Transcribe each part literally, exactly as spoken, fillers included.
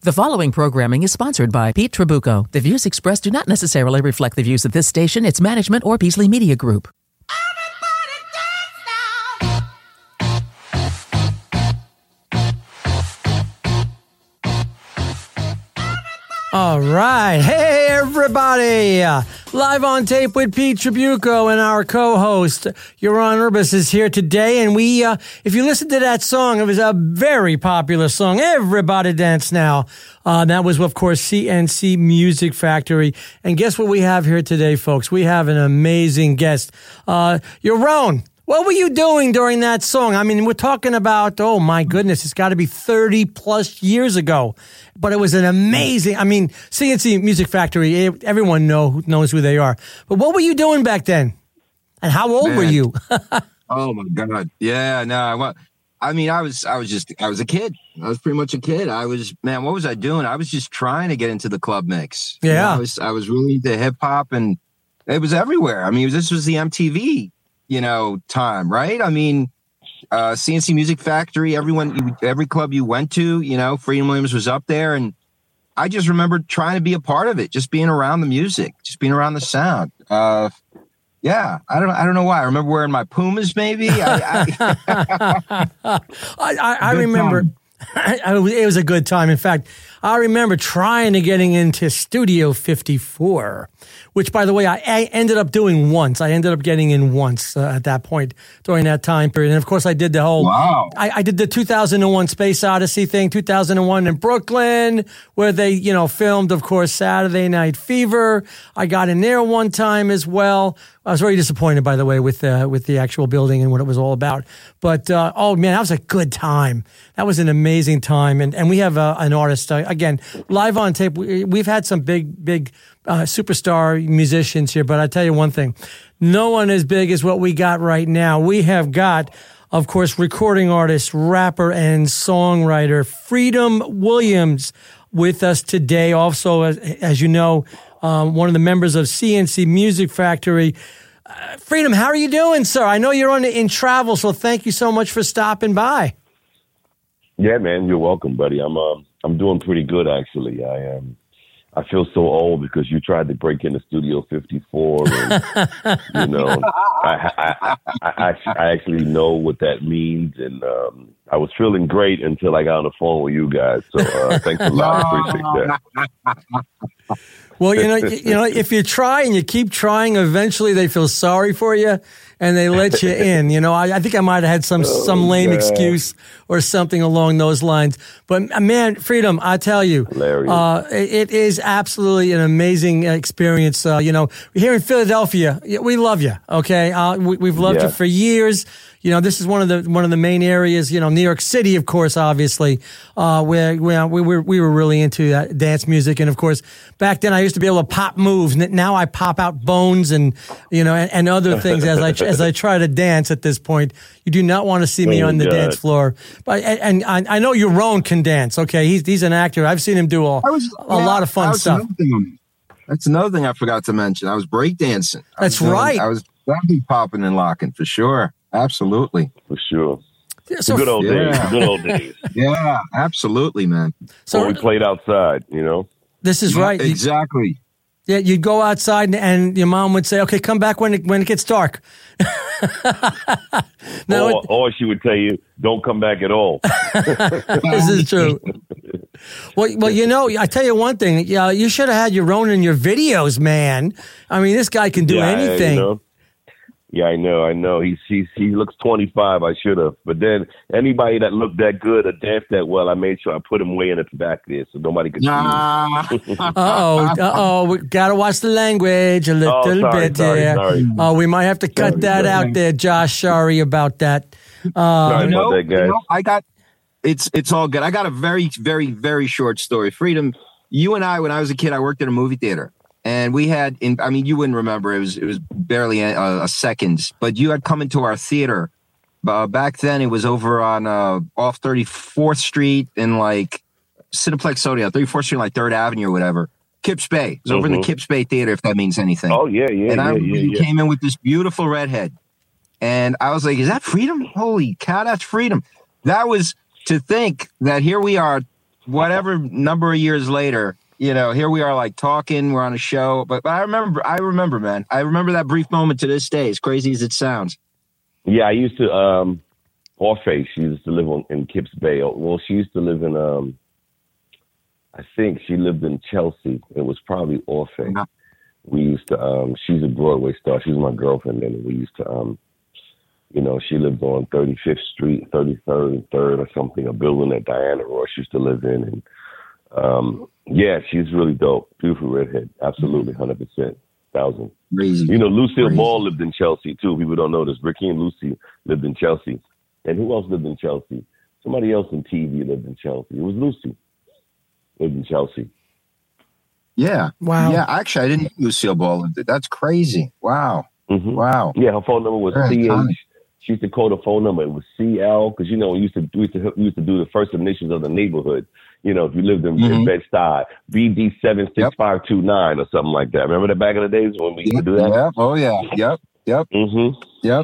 The following programming is sponsored by Pete Trabucco. The views expressed do not necessarily reflect the views of this station, its management, or Beasley Media Group. All right. Hey, everybody. Uh, live on tape with Pete Trabucco, and our co-host, Yaron Urbis, is here today. And we, uh, if you listen to that song, it was a very popular song. Everybody Dance Now. Uh, that was, of course, C N C Music Factory. And guess what we have here today, folks? We have an amazing guest. Uh, Yaron, what were you doing during that song? I mean, we're talking about, oh my goodness, it's got to be thirty plus years ago. But it was an amazing, I mean, C N C Music Factory, everyone know, knows who they are. But what were you doing back then? And how old Man. were you? Oh my God. Yeah, no, I wa- I mean, I was, I was just, I was a kid. I was pretty much a kid. I was, man, what was I doing? I was just trying to get into the club mix. Yeah. You know, I was, I was really into hip hop, and it was everywhere. I mean, this was the M T V, you know, time, right? I mean, uh, C N C Music Factory, everyone, every club you went to, you know, Freedom Williams was up there. And I just remember trying to be a part of it, just being around the music, just being around the sound. Uh, yeah, I don't, I don't know why. I remember wearing my Pumas, maybe. I, I, I, I, I remember I, I, it was a good time. In fact, I remember trying to getting into Studio fifty-four, which, by the way, I, I ended up doing once. I ended up getting in once uh, at that point during that time period. And of course, I did the whole, wow. I, I did the two thousand one Space Odyssey thing, two thousand one in Brooklyn, where they, you know, filmed, of course, Saturday Night Fever. I got in there one time as well. I was very disappointed, by the way, with uh, with the actual building and what it was all about. But, uh, oh, man, that was a good time. That was an amazing time. And and we have uh, an artist, uh, again, live on tape. We, we've had some big, big uh, superstar musicians here. But I tell you one thing, no one as big as what we got right now. We have got, of course, recording artist, rapper, and songwriter Freedom Williams with us today. Also, as, as you know, um, one of the members of C N C Music Factory. Uh, Freedom, how are you doing, sir? I know you're on in travel, so thank you so much for stopping by. Yeah, man, you're welcome, buddy. I'm um, I'm doing pretty good, actually. I um, I feel so old because you tried to break into Studio fifty-four, and you know, I I, I I I actually know what that means, and um, I was feeling great until I got on the phone with you guys. So uh, thanks a lot. I appreciate that. Well, you know, you know, if you try and you keep trying, eventually they feel sorry for you and they let you in. You know, I, I think I might have had some Oh, some lame God. excuse or something along those lines. But uh, man, Freedom, I tell you, uh, it, it is absolutely an amazing experience. Uh, you know, here in Philadelphia, we love you. Okay, uh, we, we've loved Yeah. you for years. You know, this is one of the one of the main areas. You know, New York City, of course, obviously, uh, where, where we were we were really into uh, dance music, and of course, back then I used to be able to pop moves. Now I pop out bones and you know and, and other things as I as I try to dance. At this point, you do not want to see me Oh, on the God. dance floor. But and, and I, I know Yaron can dance. Okay, he's he's an actor. I've seen him do a, I was, a yeah, lot of fun that was stuff. another thing. That's another thing I forgot to mention. I was breakdancing. I That's was doing- right. I was definitely popping and locking for sure. Absolutely. For sure. Yeah, so the good old days. Yeah. The good old days. Yeah, absolutely, man. so When we played outside, you know. this is right. You- Exactly. Yeah, you'd go outside and, and your mom would say, "Okay, come back when it, when it gets dark." no, or, it, or she would tell you, don't come back at all. this is true. Well, well, you know, I tell you one thing. Yeah, you should have had your own in your videos, man. I mean, this guy can do yeah, anything. You know? Yeah, I know, I know. He's, he's he looks twenty-five. I should have, but then anybody that looked that good or danced that well, I made sure I put him way in the back there so nobody could Nah. see him. Uh oh, uh oh, we gotta watch the language a little Oh, sorry, bit sorry, here. sorry. Oh, we might have to cut Sorry, that sorry. out there, Josh. Sorry about that. Uh, Sorry You know, about that, guys. you know, I got it's it's all good. I got a very, very, very short story. Freedom, you and I, when I was a kid, I worked at a movie theater. And we had, in, I mean, you wouldn't remember. It was it was barely a, a second. But you had come into our theater. Uh, back then, it was over on uh, off thirty-fourth Street in like Cineplex Odeon, thirty-fourth Street, like third Avenue or whatever. Kips Bay. It was over in the Mhm. Kips Bay Theater, if that means anything. Oh, yeah, yeah, and I yeah, remember yeah, you yeah. came in with this beautiful redhead. And I was like, is that Freedom? Holy cow, that's Freedom. That was to think that here we are whatever number of years later, you know, here we are like talking, we're on a show. But, but I remember, I remember, man. I remember that brief moment to this day, as crazy as it sounds. Yeah, I used to, um, Orphe, she used to live on, in Kips Bay. Well, she used to live in, um, I think she lived in Chelsea. It was probably Orphe. Yeah. We used to, um, she's a Broadway star. She was my girlfriend then. We used to, um, you know, she lived on thirty-fifth Street, thirty-third and third or something, a building that Diana Ross used to live in. And, um, yeah, she's really dope. Beautiful redhead. Absolutely, one hundred percent. Thousand. Crazy. You know, Lucille Crazy. Ball lived in Chelsea, too. People don't know this. Ricky and Lucy lived in Chelsea. And who else lived in Chelsea? Somebody else in T V lived in Chelsea. It was Lucy. Lived in Chelsea. Yeah. Wow. Yeah. Actually, I didn't know Lucille Ball lived there. That's crazy. Wow. Mm-hmm. Wow. Yeah, her phone number was Very C H. iconic. She used to call the phone number. It was C L because, you know, we used to, we used to we used to do the first initials of the neighborhood. You know, if you lived in, Mm-hmm. in Bed-Stuy, B D seven six five two nine or something like that. Remember that back in the days when we used Yep. to do that? Yep. Oh, yeah. Yep. Yep. Mm-hmm. Yep.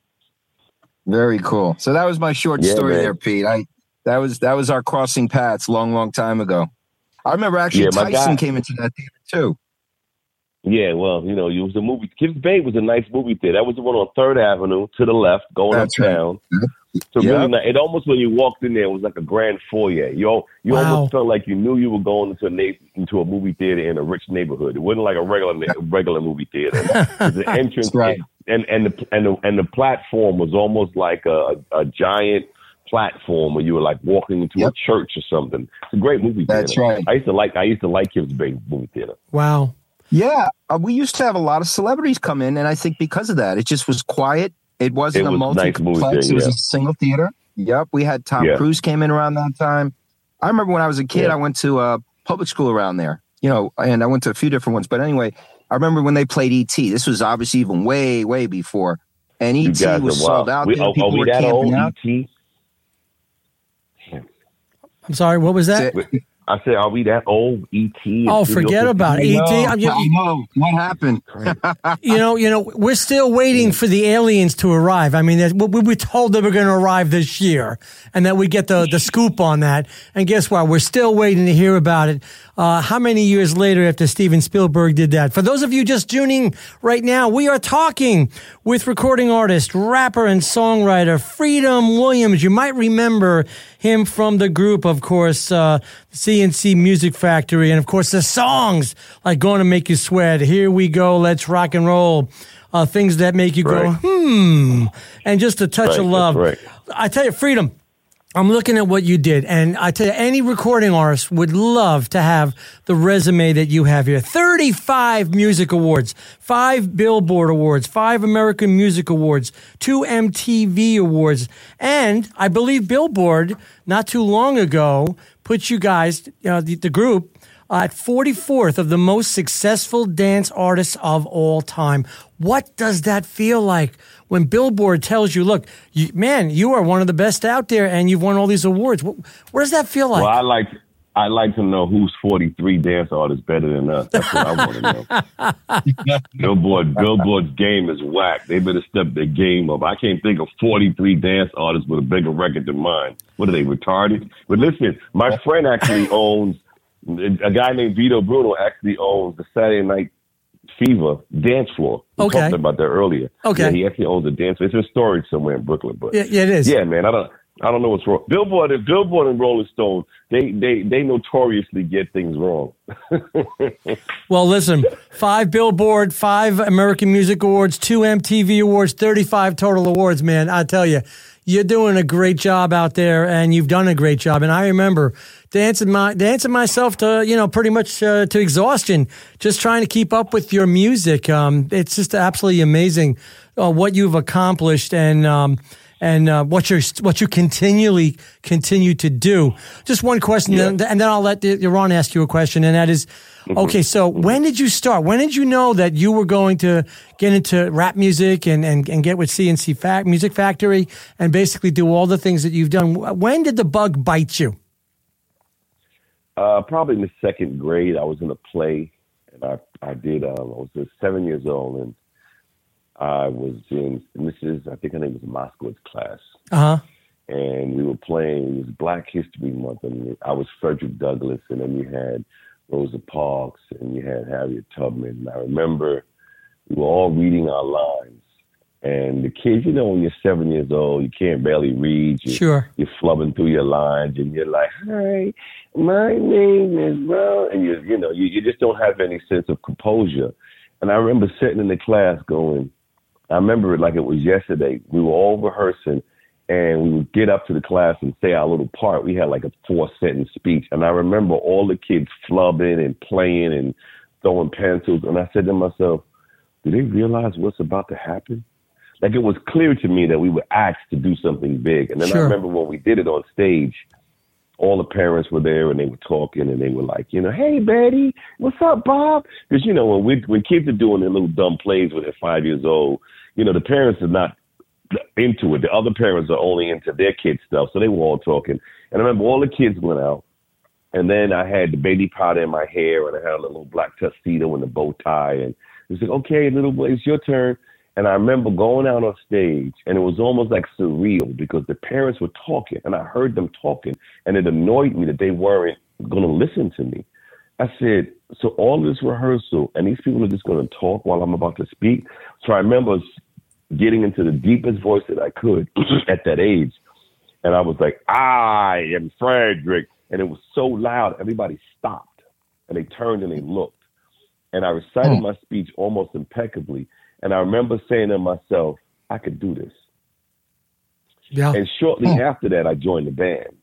Very cool. So that was my short Yeah, story man. there, Pete. I that was that was our crossing paths long, long time ago. I remember actually Yeah, my Tyson guy- came into that theater too. Yeah, well, you know, it was a movie. Kips Bay was a nice movie theater. That was the one on third Avenue to the left, going That's right. uptown. So Yep. really, nice. It almost when you walked in there, it was like a grand foyer. You all, you Wow. almost felt like you knew you were going into a na- into a movie theater in a rich neighborhood. It wasn't like a regular na- regular movie theater. The entrance That's right. and and the and the and the platform was almost like a, a giant platform where you were like walking into Yep. a church or something. It's a great movie theater. That's right. I used to like I used to like Kips Bay movie theater. Wow. Yeah, uh, we used to have a lot of celebrities come in, and I think because of that, it just was quiet. It wasn't It a was nice multiplex. movie theater, It was yeah. a single theater. Yep, we had Tom Yeah. Cruise came in around that time. I remember when I was a kid, Yeah. I went to uh, public school around there. You know, and I went to a few different ones. But anyway, I remember when they played E T. This was obviously even way, way before. And You E T guys was are sold wild. out. We, there. are, People are we were that old? camping out. E T. I'm sorry. What was that? That's it. I said, are we that old? E T. Oh, forget about E T. I I'm- know, I know. What happened? You know, you know, we're still waiting for the aliens to arrive. I mean, there's- we were told they were going to arrive this year, and that we get the the scoop on that. And guess what? We're still waiting to hear about it. Uh, how many years later after Steven Spielberg did that? For those of you just tuning right now, we are talking with recording artist, rapper, and songwriter Freedom Williams. You might remember him from the group, of course, uh, C N C Music Factory, and of course the songs like "Gonna Make You Sweat," "Here We Go," "Let's Rock and Roll," uh, things that make you go Right. hmm, and just a touch Right, of that's love. right. I tell you, Freedom, I'm looking at what you did, and I tell you, any recording artist would love to have the resume that you have here. thirty-five music awards, five Billboard awards, five American Music Awards, two M T V awards, and I believe Billboard, not too long ago, put you guys, you know, the, the group, uh, at forty-fourth of the most successful dance artists of all time. What does that feel like when Billboard tells you, look, you, man, you are one of the best out there and you've won all these awards? What, what does that feel like? Well, I like I like to know who's forty-three dance artists better than us. That's what I want to know. Billboard, Billboard's game is whack. They better step their game up. I can't think of forty-three dance artists with a bigger record than mine. What are they, retarded? But listen, my friend actually owns, a guy named Vito Bruno actually owns the Saturday Night Fever dance floor. We Okay. talked about that earlier. Okay. Yeah, he actually owns a dance floor. It's in storage somewhere in Brooklyn. But yeah, yeah, it is. yeah, man, I don't I don't know what's wrong. Billboard and Billboard and Rolling Stone, they they they notoriously get things wrong. Well, listen, five Billboard, five American Music Awards, two M T V Awards, thirty-five total awards, man. I tell you, you're doing a great job out there, and you've done a great job. And I remember dancing my dancing myself to, you know, pretty much uh, to exhaustion, just trying to keep up with your music. Um, it's just absolutely amazing uh, what you've accomplished, and um, and uh, what you what you continually continue to do. Just one question, Yeah. and then I'll let Ron ask you a question, and that is, okay, so when did you start? When did you know that you were going to get into rap music and, and, and get with C N C Fac- Music Factory and basically do all the things that you've done? When did the bug bite you? Uh, probably in the second grade, I was in a play, and I I did. Um, I was uh, seven years old, and I was in Missus I think her name was Moskowitz class, Uh huh. and we were playing. It was Black History Month, and I was Frederick Douglass, and then you had Rosa Parks, and you had Harriet Tubman. And I remember we were all reading our lines, and the kids, you know, when you're seven years old, you can't barely read. You, sure. You're flubbing through your lines, and you're like, "Hi, my name is Ron," and you, you know, you, you just don't have any sense of composure. And I remember sitting in the class going, I remember it like it was yesterday. We were all rehearsing, and we would get up to the class and say our little part. We had like a four-sentence speech, and I remember all the kids flubbing and playing and throwing pencils. And I said to myself, do they realize what's about to happen? Like, it was clear to me that we were asked to do something big. And then Sure. I remember when we did it on stage, all the parents were there and they were talking and they were like, you know, "Hey, Betty, what's up, Bob?" Because, you know, when we when kids are doing their little dumb plays when they're five years old, you know, the parents are not into it. The other parents are only into their kids' stuff. So they were all talking. And I remember all the kids went out. And then I had the baby powder in my hair and I had a little black tuxedo and a bow tie. And it was like, "Okay, little boy, it's your turn." And I remember going out on stage, and it was almost like surreal because the parents were talking, and I heard them talking, and it annoyed me that they weren't going to listen to me. I said, so all this rehearsal, and these people are just going to talk while I'm about to speak? So I remember getting into the deepest voice that I could at that age, and I was like, "I am Frederick," and it was so loud, everybody stopped, and they turned and they looked, and I recited my speech almost impeccably. And I remember saying to myself, I could do this. Yeah. And shortly oh. after that, I joined the band.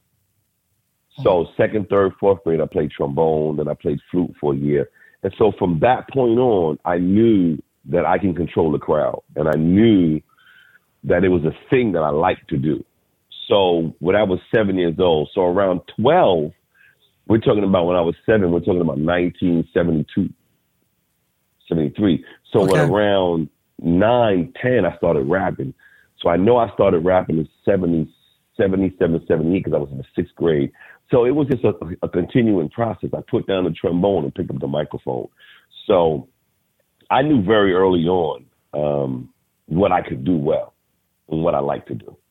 So second, third, fourth grade, I played trombone, then I played flute for a year. And so from that point on, I knew that I can control the crowd. And I knew that it was a thing that I liked to do. So when I was seven years old, so around twelve, we're talking about when I was seven, we're talking about nineteen seventy-two. seventy-three. So okay. when around nine, ten, I started rapping. So I know I started rapping in seventy, seventy-seven, seventy-eight because I was in the sixth grade. So it was just a, a continuing process. I put down the trombone and picked up the microphone. So I knew very early on um, what I could do well and what I like to do.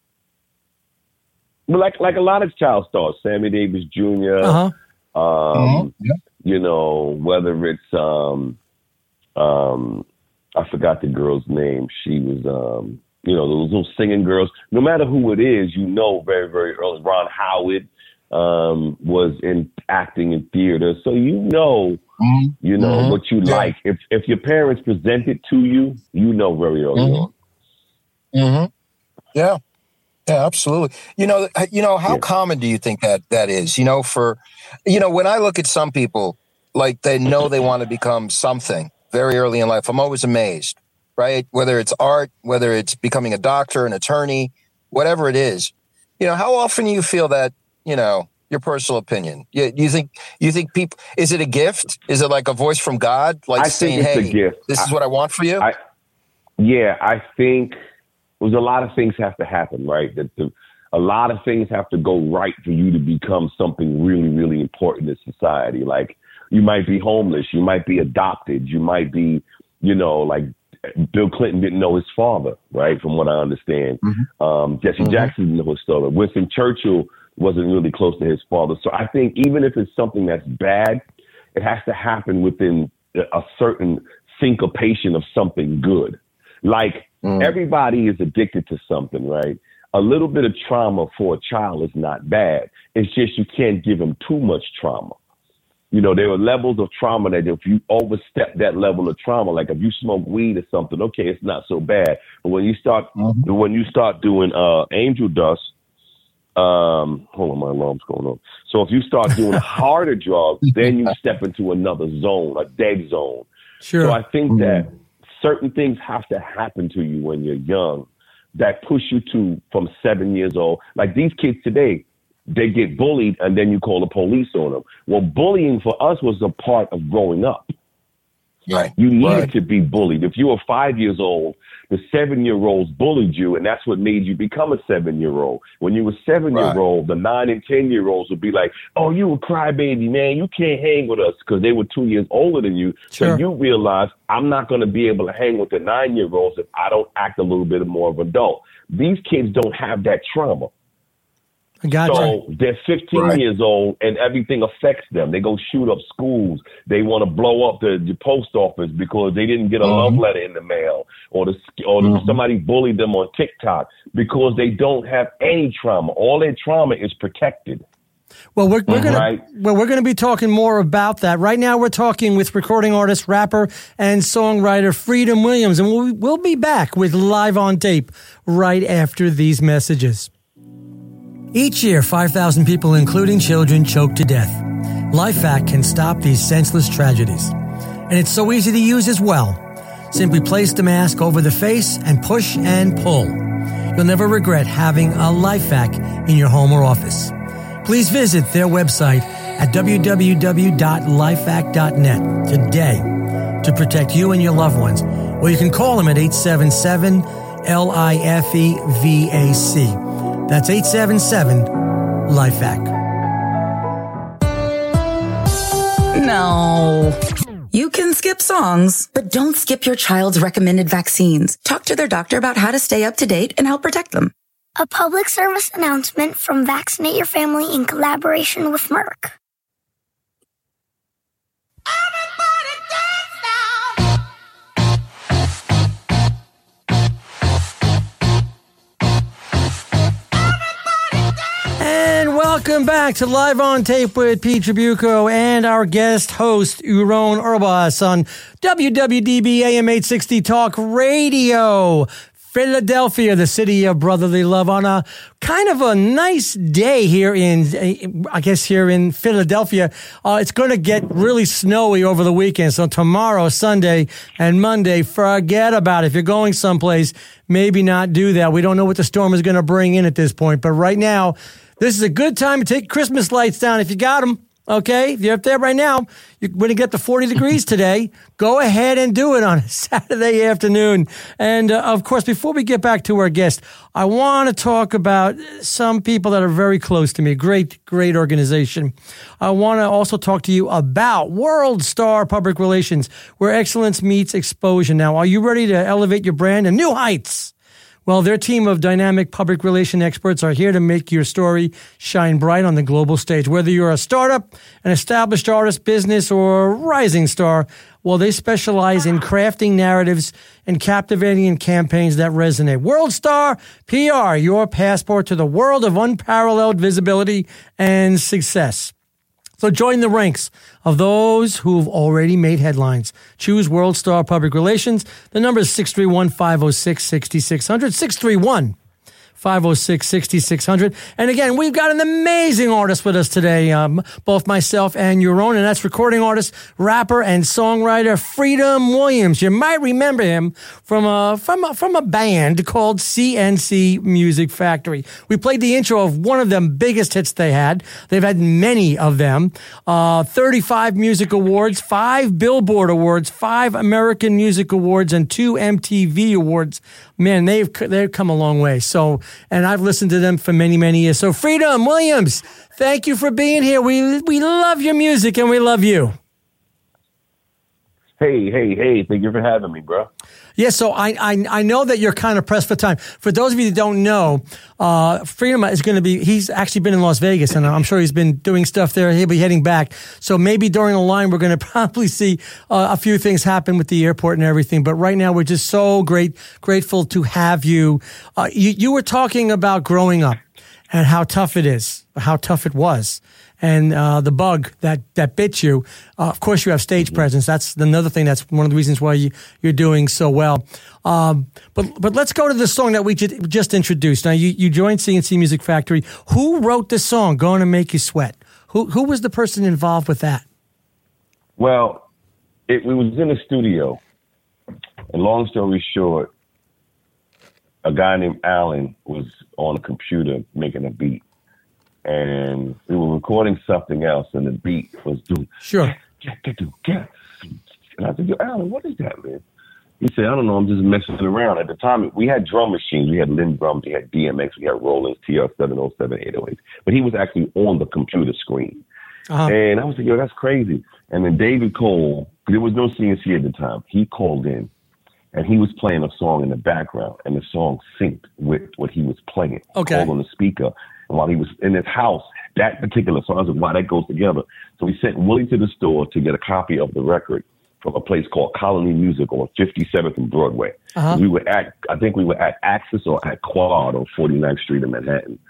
But like like a lot of child stars, Sammy Davis Junior, uh-huh. um, uh-huh. Yeah. you know, whether it's um, Um, I forgot the girl's name. She was, um, you know, those little singing girls. No matter who it is, you know, very, very early. Ron Howard um, was in acting in theater, so you know, mm-hmm. you know mm-hmm. what you yeah. like. If if your parents present it to you, you know very early mm-hmm. on. Mm-hmm. Yeah, yeah, absolutely. You know, you know, how yeah. common do you think that that is? You know, for, you know, when I look at some people, like they know they want to become something very early in life, I'm always amazed, right? Whether it's art, whether it's becoming a doctor, an attorney, whatever it is. You know, how often do you feel that, you know, your personal opinion? You, you think, you think people, is it a gift? Is it like a voice from God? Like I saying, think it's hey, a gift. this I, is what I want for you? I, yeah, I think there's a lot of things have to happen, right? That the, a lot of things have to go right for you to become something really, really important in society. Like, you might be homeless. You might be adopted. You might be, you know, like Bill Clinton didn't know his father, right? From what I understand. Mm-hmm. Um, Jesse mm-hmm. Jackson didn't know his father. Winston Churchill wasn't really close to his father. So I think even if it's something that's bad, it has to happen within a certain syncopation of something good. Like mm. everybody is addicted to something, right? A little bit of trauma for a child is not bad. It's just you can't give them too much trauma. You know, there are levels of trauma that if you overstep that level of trauma, like if you smoke weed or something, okay, it's not so bad. But when you start, mm-hmm. when you start doing uh, angel dust, um, hold on, my alarm's going on. So if you start doing harder drugs, then you step into another zone, a dead zone. Sure. So I think mm-hmm. that certain things have to happen to you when you're young that push you to from seven years old. Like these kids today, they get bullied and then you call the police on them. Well, bullying for us was a part of growing up. Right. You needed right. to be bullied. If you were five years old, the seven-year-olds bullied you, and that's what made you become a seven-year-old. When you were seven-year-old, right. the nine- and ten-year-olds would be like, oh, you a crybaby, man. You can't hang with us because they were two years older than you. Sure. So you realize I'm not going to be able to hang with the nine-year-olds if I don't act a little bit more of an adult. These kids don't have that trauma. I gotcha. So they're fifteen Right. years old, and everything affects them. They go shoot up schools. They want to blow up the, the post office because they didn't get a love Mhm. letter in the mail, or the, or the, Mhm. somebody bullied them on TikTok, because they don't have any trauma. All their trauma is protected. Well, we're, we're gonna Right. well we're gonna be talking more about that. Right now, we're talking with recording artist, rapper, and songwriter Freedom Williams, and we'll we'll be back with Live on Tape right after these messages. Each year, five thousand people, including children, choke to death. LifeVac can stop these senseless tragedies, and it's so easy to use as well. Simply place the mask over the face and push and pull. You'll never regret having a LifeVac in your home or office. Please visit their website at w w w dot lifevac dot net today to protect you and your loved ones. Or you can call them at eight seven seven L I F E V A C. That's eight seven seven LifeVac. No. You can skip songs, but don't skip your child's recommended vaccines. Talk to their doctor about how to stay up to date and help protect them. A public service announcement from Vaccinate Your Family in collaboration with Merck. And welcome back to Live on Tape with Pete Tribuco and our guest host, Uron Urbas on W W D B A M eight sixty Talk Radio. Philadelphia, the city of brotherly love, on a kind of a nice day here in, I guess, here in Philadelphia. Uh, it's going to get really snowy over the weekend. So tomorrow, Sunday, and Monday, forget about it. If you're going someplace, maybe not do that. We don't know what the storm is going to bring in at this point. But right now, this is a good time to take Christmas lights down if you got them. Okay, if you're up there right now, you're going to get to forty degrees today. Go ahead and do it on a Saturday afternoon. And, uh, of course, before we get back to our guest, I want to talk about some people that are very close to me. Great, great organization. I want to also talk to you about World Star Public Relations, where excellence meets exposure. Now, are you ready to elevate your brand to new heights? Well, their team of dynamic public relation experts are here to make your story shine bright on the global stage. Whether you're a startup, an established artist, business, or a rising star, well, they specialize in crafting narratives and captivating campaigns that resonate. World Star P R, your passport to the world of unparalleled visibility and success. So join the ranks of those who've already made headlines. Choose World Star Public Relations. The number is six three one, five oh six, six six zero zero, six three one, five oh six, six six zero zero. And again, we've got an amazing artist with us today, um, both myself and Uron, and that's recording artist, rapper, and songwriter Freedom Williams. You might remember him from a, from a, from a band called C N C Music Factory. We played the intro of one of the biggest hits they had. They've had many of them. Uh, thirty-five music awards, five Billboard awards, five American Music Awards, and two M T V awards. Man, they've they've come a long way. So, and I've listened to them for many, many years. So, Freedom Williams, thank you for being here. We we love your music and we love you. Hey, hey, hey! Thank you for having me, bro. Yeah, so I, I I know that you're kind of pressed for time. For those of you that don't know, uh, Freedom is going to be, he's actually been in Las Vegas, and I'm sure he's been doing stuff there. He'll be heading back. So maybe during the line, we're going to probably see uh, a few things happen with the airport and everything. But right now, we're just so great, grateful to have you. Uh, you, you were talking about growing up and how tough it is, how tough it was. And uh, the bug that, that bit you, uh, of course, you have stage presence. That's another thing. That's one of the reasons why you, you're doing so well. Um, but but let's go to the song that we ju- just introduced. Now, you, you joined C N C Music Factory. Who wrote this song, Gonna Make You Sweat? Who who was the person involved with that? Well, it, we was in the studio, and long story short, a guy named Alan was on a computer making a beat. And we were recording something else, and the beat was doing. Sure. And I said, "Yo, Alan, what is that, man?" He said, "I don't know. I'm just messing around." At the time, we had drum machines. We had Lynn drums. We had D M X. We had Roland's T R seven oh seven, eight oh eight. But he was actually on the computer screen. Uh-huh. And I was like, "Yo, that's crazy." And then David Cole, there was no C N C at the time. He called in, and he was playing a song in the background, and the song synced with what he was playing. Okay. Called on the speaker. And while he was in his house, that particular song, I was like, wow, that goes together. So we sent Willie to the store to get a copy of the record from a place called Colony Music on fifty-seventh and Broadway. Uh-huh. We were at, I think we were at Axis or at Quad on forty-ninth Street in Manhattan.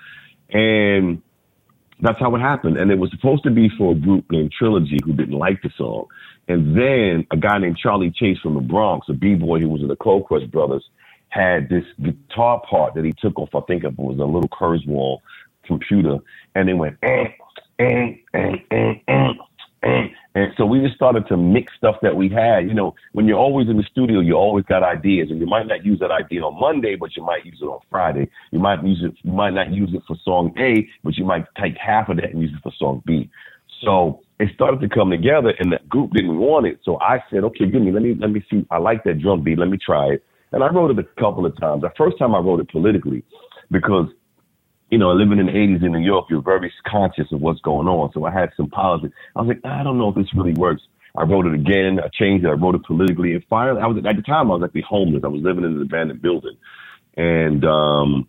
And that's how it happened. And it was supposed to be for a group named Trilogy who didn't like the song. And then a guy named Charlie Chase from the Bronx, a B-boy who was in the Cold Crush Brothers, had this guitar part that he took off, I think it was a little Kurzweil computer, and it went, eh, eh, eh, eh, eh, eh. And so we just started to mix stuff that we had. You know, when you're always in the studio, you always got ideas, and you might not use that idea on Monday, but you might use it on Friday. You might use it, you might not use it for song A, but you might take half of that and use it for song B. So it started to come together, and the group didn't want it. So I said, okay, give me, let me, let me see. I like that drum beat. Let me try it. And I wrote it a couple of times. The first time I wrote it politically, because, you know, living in the eighties in New York, you're very conscious of what's going on. So I had some politics. I was like, I don't know if this really works. I wrote it again. I changed it. I wrote it politically. And finally, I was at the time I was actually homeless. I was living in an abandoned building, and um,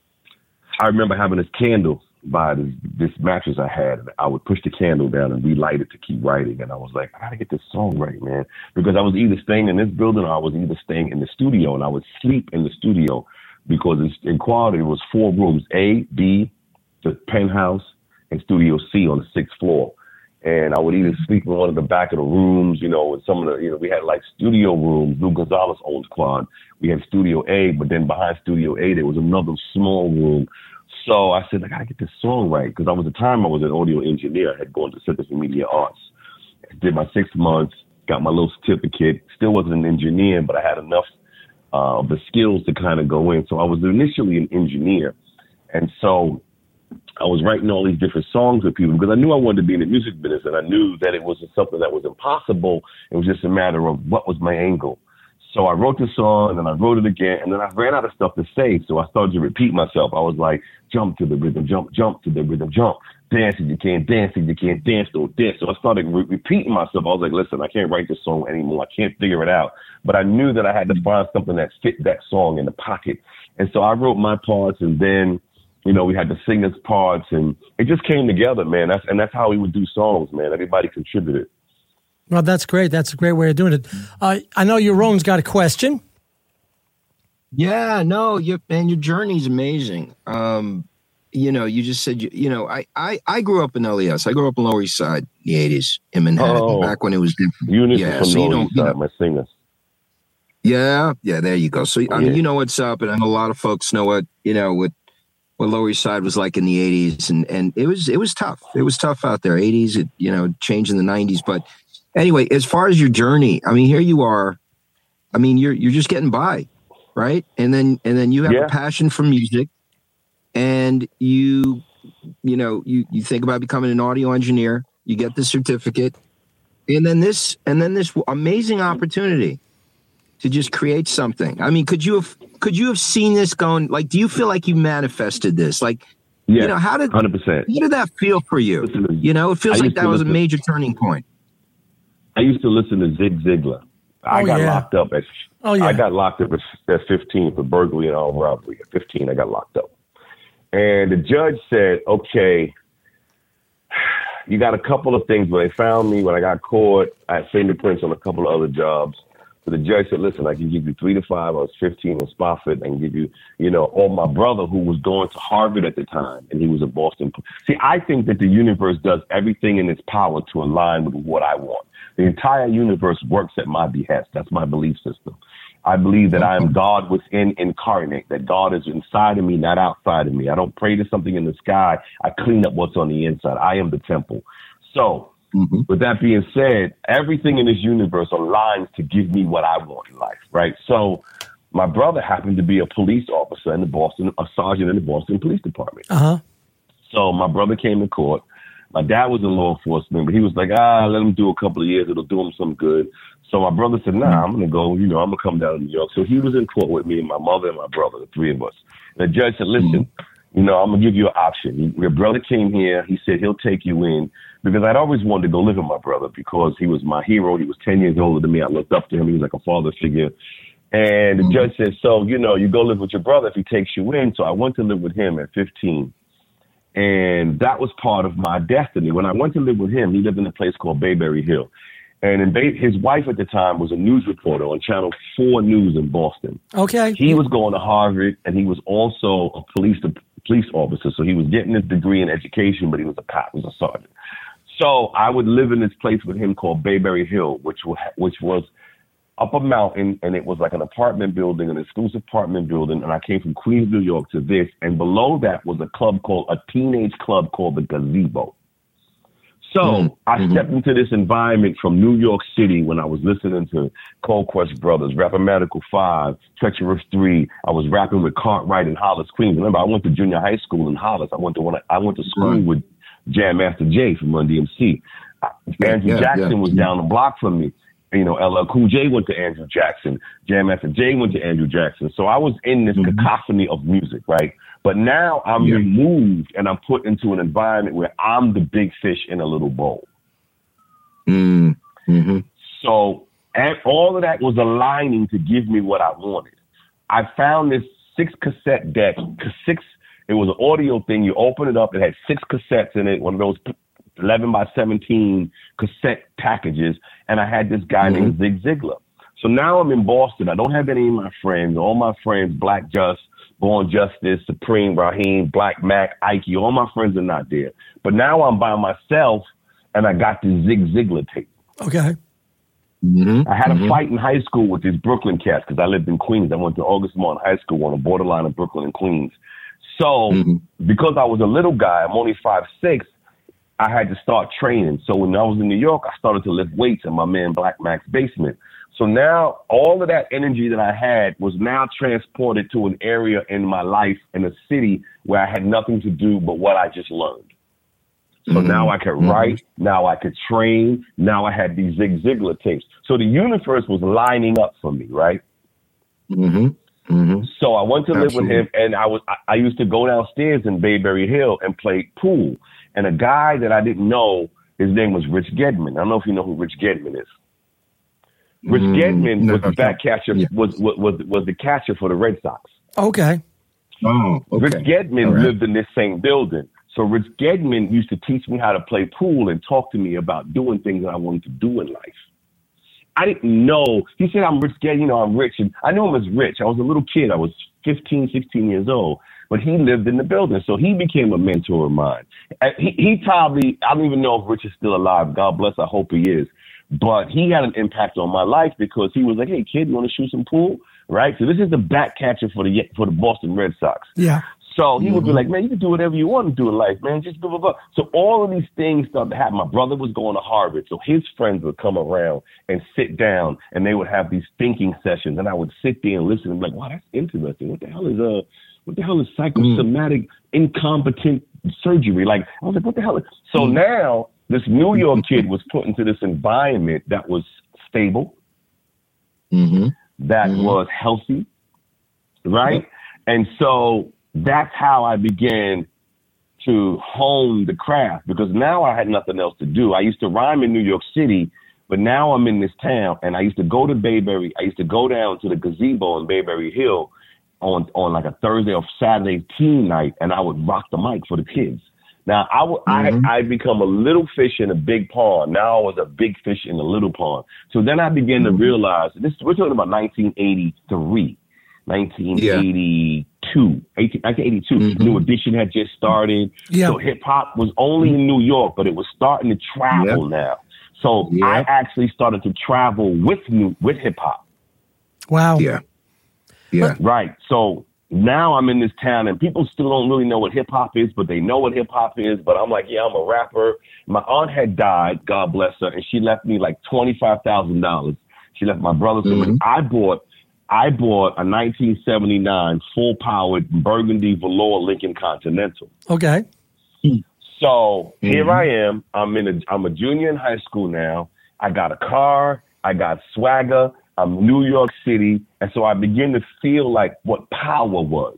I remember having this candle by this, this mattress I had. And I would push the candle down and relight it to keep writing. And I was like, I gotta get this song right, man, because I was either staying in this building or I was either staying in the studio, and I would sleep in the studio. Because in Quality, it was four rooms, A, B, the penthouse, and Studio C on the sixth floor. And I would either sleep in one of the back of the rooms, you know, and some of the, you know, we had like studio rooms. Lou Gonzalez owns Quad. We had Studio A, but then behind Studio A, there was another small room. So I said, I got to get this song right. Because I was, at the time, I was an audio engineer. I had gone to Center for Media Arts. I did my six months, got my little certificate. Still wasn't an engineer, but I had enough Uh, of the skills to kind of go in. So I was initially an engineer. And so I was writing all these different songs with people because I knew I wanted to be in the music business, and I knew that it wasn't something that was impossible. It was just a matter of what was my angle. So I wrote the song, and I wrote it again, and then I ran out of stuff to say. So I started to repeat myself. I was like, jump to the rhythm, jump, jump to the rhythm, jump. Dance if you can't dance if you can't dance, don't dance. So I started re- repeating myself. I was like, listen, I can't write this song anymore. I can't figure it out. But I knew that I had to find something that fit that song in the pocket. And so I wrote my parts, and then, you know, we had the singers' parts, and it just came together, man. That's, and that's how we would do songs, man. Everybody contributed. Well, that's great. That's a great way of doing it. Uh, I know Yaron's got a question. Yeah, no, you, man, your journey's amazing. Um, You know, you just said, you, you know, I, I, I grew up in L E S. I grew up on Lower East Side in the eighties in Manhattan, oh, back when it was different. Unit yeah, from so Lower you know, East Side, you know, my singers. Yeah, yeah, there you go. So, I yeah. mean, you know what's up, and I know a lot of folks know what, you know, what, what Lower East Side was like in the eighties, and, and it was, it was tough. It was tough out there. eighties, it, you know, changed in the nineties. But anyway, as far as your journey, I mean, here you are. I mean, you're, you're just getting by, right? And then, and then you have yeah. a passion for music, and you, you know, you, you think about becoming an audio engineer, you get the certificate, and then this, and then this amazing opportunity to just create something. I mean, could you have, could you have seen this going, like, do you feel like you manifested this? Like, yeah, you know, how did, one hundred percent. How did that feel for you? You know, it feels like that was listen, a major turning point. I used to listen to Zig Ziglar. I oh, got yeah. locked up at, oh, yeah. I got locked up at fifteen for burglary and armed robbery. At fifteen, I got locked up. And the judge said, okay, you got a couple of things. When they found me, when I got caught, I had fingerprints on a couple of other jobs. So the judge said, listen, I can give you three to five. I was fifteen in Spofford. I can give you, you know, or my brother who was going to Harvard at the time, and he was a Boston. See, I think that the universe does everything in its power to align with what I want. The entire universe works at my behest. That's my belief system. I believe that I am God within incarnate, that God is inside of me, not outside of me. I don't pray to something in the sky. I clean up what's on the inside. I am the temple. So mm-hmm. with that being said, everything in this universe aligns to give me what I want in life, right? So my brother happened to be a police officer in the Boston, a sergeant in the Boston Police Department. Uh-huh. So my brother came to court. My dad was in law enforcement, but he was like, ah, let him do a couple of years. It'll do him some good. So my brother said, nah, I'm going to go, you know, I'm going to come down to New York. So he was in court with me and my mother and my brother, the three of us. And the judge said, listen, you know, I'm going to give you an option. Your brother came here. He said he'll take you in because I'd always wanted to go live with my brother because he was my hero. He was ten years older than me. I looked up to him. He was like a father figure. And the judge said, so, you know, you go live with your brother if he takes you in. So I went to live with him at fifteen. And that was part of my destiny. When I went to live with him, he lived in a place called Bayberry Hill. And in Bay- his wife at the time was a news reporter on Channel four News in Boston. Okay. He was going to Harvard, and he was also a police police officer. So he was getting his degree in education, but he was a cop, he was a sergeant. So I would live in this place with him called Bayberry Hill, which was, which was up a mountain, and it was like an apartment building, an exclusive apartment building. And I came from Queens, New York to this. And below that was a club called, a teenage club called the Gazebo. So mm-hmm. I stepped into this environment from New York City when I was listening to Cold Quest Brothers, Rappamatical five, Treacherous three. I was rapping with Cartwright in Hollis, Queens. Remember, I went to junior high school in Hollis. I went to one, I went to school mm-hmm. with Jam Master Jay from Run D M C. Andrew yeah, Jackson yeah. was down the block from me. You know, L L Cool J went to Andrew Jackson. Jam Master Jay went to Andrew Jackson. So I was in this mm-hmm. cacophony of music, right? But now I'm yeah. removed and I'm put into an environment where I'm the big fish in a little bowl. Mm-hmm. So and all of that was aligning to give me what I wanted. I found this six cassette deck, six. It was an audio thing. You open it up. It had six cassettes in it, one of those eleven by seventeen cassette packages. And I had this guy mm-hmm. named Zig Ziglar. So now I'm in Boston. I don't have any of my friends. All my friends, Black Just, Born Justice, Supreme, Raheem, Black Mac, Ike, all my friends are not there. But now I'm by myself, and I got the Zig Ziglar tape. Okay. Mm-hmm. I had a mm-hmm. fight in high school with these Brooklyn cats because I lived in Queens. I went to August Martin High School on the borderline of Brooklyn and Queens. So mm-hmm. because I was a little guy, I'm only five six, I had to start training. So when I was in New York, I started to lift weights in my man Black Mac's basement. So now all of that energy that I had was now transported to an area in my life in a city where I had nothing to do but what I just learned. So mm-hmm. now I could write, mm-hmm. now I could train, now I had these Zig Ziglar tapes. So the universe was lining up for me, right? Mm-hmm. Mm-hmm. So I went to Absolutely. live with him, and I was I, I used to go downstairs in Bayberry Hill and play pool. And a guy that I didn't know, his name was Rich Gedman. I don't know if you know who Rich Gedman is. Rich mm, Gedman no, was the back catcher, yeah. was, was was was the catcher for the Red Sox. Okay. Oh, okay. Rich Gedman right. lived in this same building. So Rich Gedman used to teach me how to play pool and talk to me about doing things that I wanted to do in life. I didn't know. He said, I'm Rich Gedman, you know, I'm rich. And I knew him as Rich. I was a little kid. I was fifteen, sixteen years old. But he lived in the building. So he became a mentor of mine. And he, he probably, I don't even know if Rich is still alive. God bless, I hope he is. But he had an impact on my life because he was like, hey, kid, you want to shoot some pool? Right? So this is the back catcher for the for the Boston Red Sox. Yeah. So he mm-hmm. would be like, man, you can do whatever you want to do in life, man. Just blah, blah, blah. So all of these things started to happen. My brother was going to Harvard. So his friends would come around and sit down and they would have these thinking sessions. And I would sit there and listen and be like, wow, that's interesting. What the hell is uh, what the hell is psychosomatic mm-hmm. incompetent surgery? Like, I was like, what the hell is... So mm-hmm. now this New York kid was put into this environment that was stable, mm-hmm. that mm-hmm. was healthy, right? Mm-hmm. And so that's how I began to hone the craft because now I had nothing else to do. I used to rhyme in New York City, but now I'm in this town and I used to go to Bayberry. I used to go down to the Gazebo in Bayberry Hill on, on like a Thursday or Saturday teen night and I would rock the mic for the kids. Now, I w- mm-hmm. I, I become a little fish in a big pond. Now I was a big fish in a little pond. So then I began mm-hmm. to realize, this. we're talking about nineteen eighty-three, nineteen eighty-two, yeah. nineteen eighty-two. Mm-hmm. New Edition had just started. Yeah. So hip-hop was only in New York, but it was starting to travel yeah. now. So yeah. I actually started to travel with new, with hip-hop. Wow. Yeah. Yeah. Right. So now I'm in this town and people still don't really know what hip hop is, but they know what hip hop is. But I'm like, yeah, I'm a rapper. My aunt had died, God bless her, and she left me like twenty-five thousand dollars. She left my brother some money. I bought, I bought a nineteen seventy-nine full powered burgundy velour Lincoln Continental. Okay. So mm-hmm. here I am. I'm in a, I'm a junior in high school now. I got a car. I got swagger. I'm New York City. And so I begin to feel like what power was.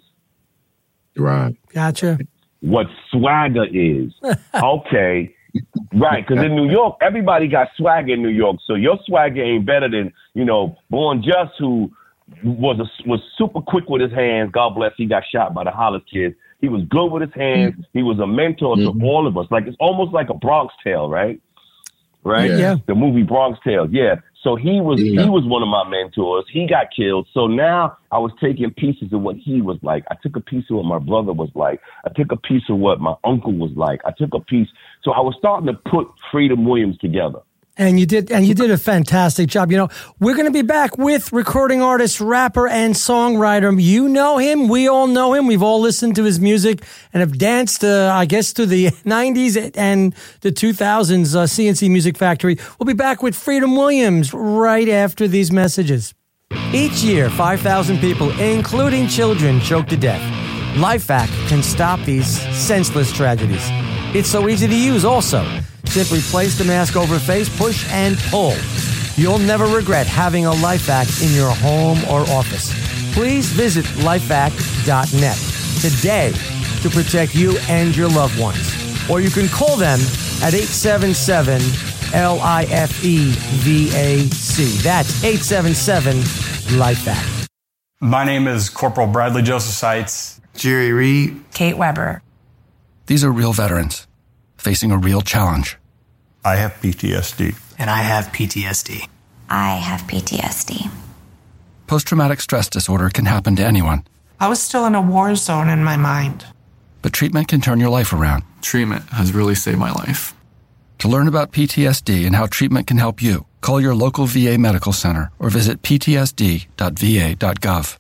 Right. Gotcha. What swagger is. Okay. Right. Because in New York, everybody got swagger in New York. So your swagger ain't better than, you know, Born Just, who was a, was super quick with his hands. God bless. He got shot by the Hollis kids. He was good with his hands. He was a mentor mm-hmm. to all of us. Like, it's almost like a Bronx Tale, right? Right? Yeah. The movie Bronx Tale. Yeah. So he was yeah. he was one of my mentors. He got killed. So now I was taking pieces of what he was like. I took a piece of what my brother was like. I took a piece of what my uncle was like. I took a piece. So I was starting to put Freedom Williams together. And you did, and you did a fantastic job. You know, we're going to be back with recording artist, rapper, and songwriter. You know him. We all know him. We've all listened to his music and have danced, uh, I guess, through the nineties and the two thousands, uh, C N C Music Factory. We'll be back with Freedom Williams right after these messages. Each year, five thousand people, including children, choke to death. LifeVac can stop these senseless tragedies. It's so easy to use also. Simply place the mask over face, push, and pull. You'll never regret having a LifeVac in your home or office. Please visit lifevac dot net today to protect you and your loved ones. Or you can call them at eight seven seven L I F E V A C. That's eight seven seven LifeVac. My name is Corporal Bradley Joseph Seitz. Jerry Reed. Kate Weber. These are real veterans facing a real challenge. I have P T S D. And I have P T S D. I have P T S D. Post-traumatic stress disorder can happen to anyone. I was still in a war zone in my mind. But treatment can turn your life around. Treatment has really saved my life. To learn about P T S D and how treatment can help you, call your local V A medical center or visit p t s d dot v a dot gov.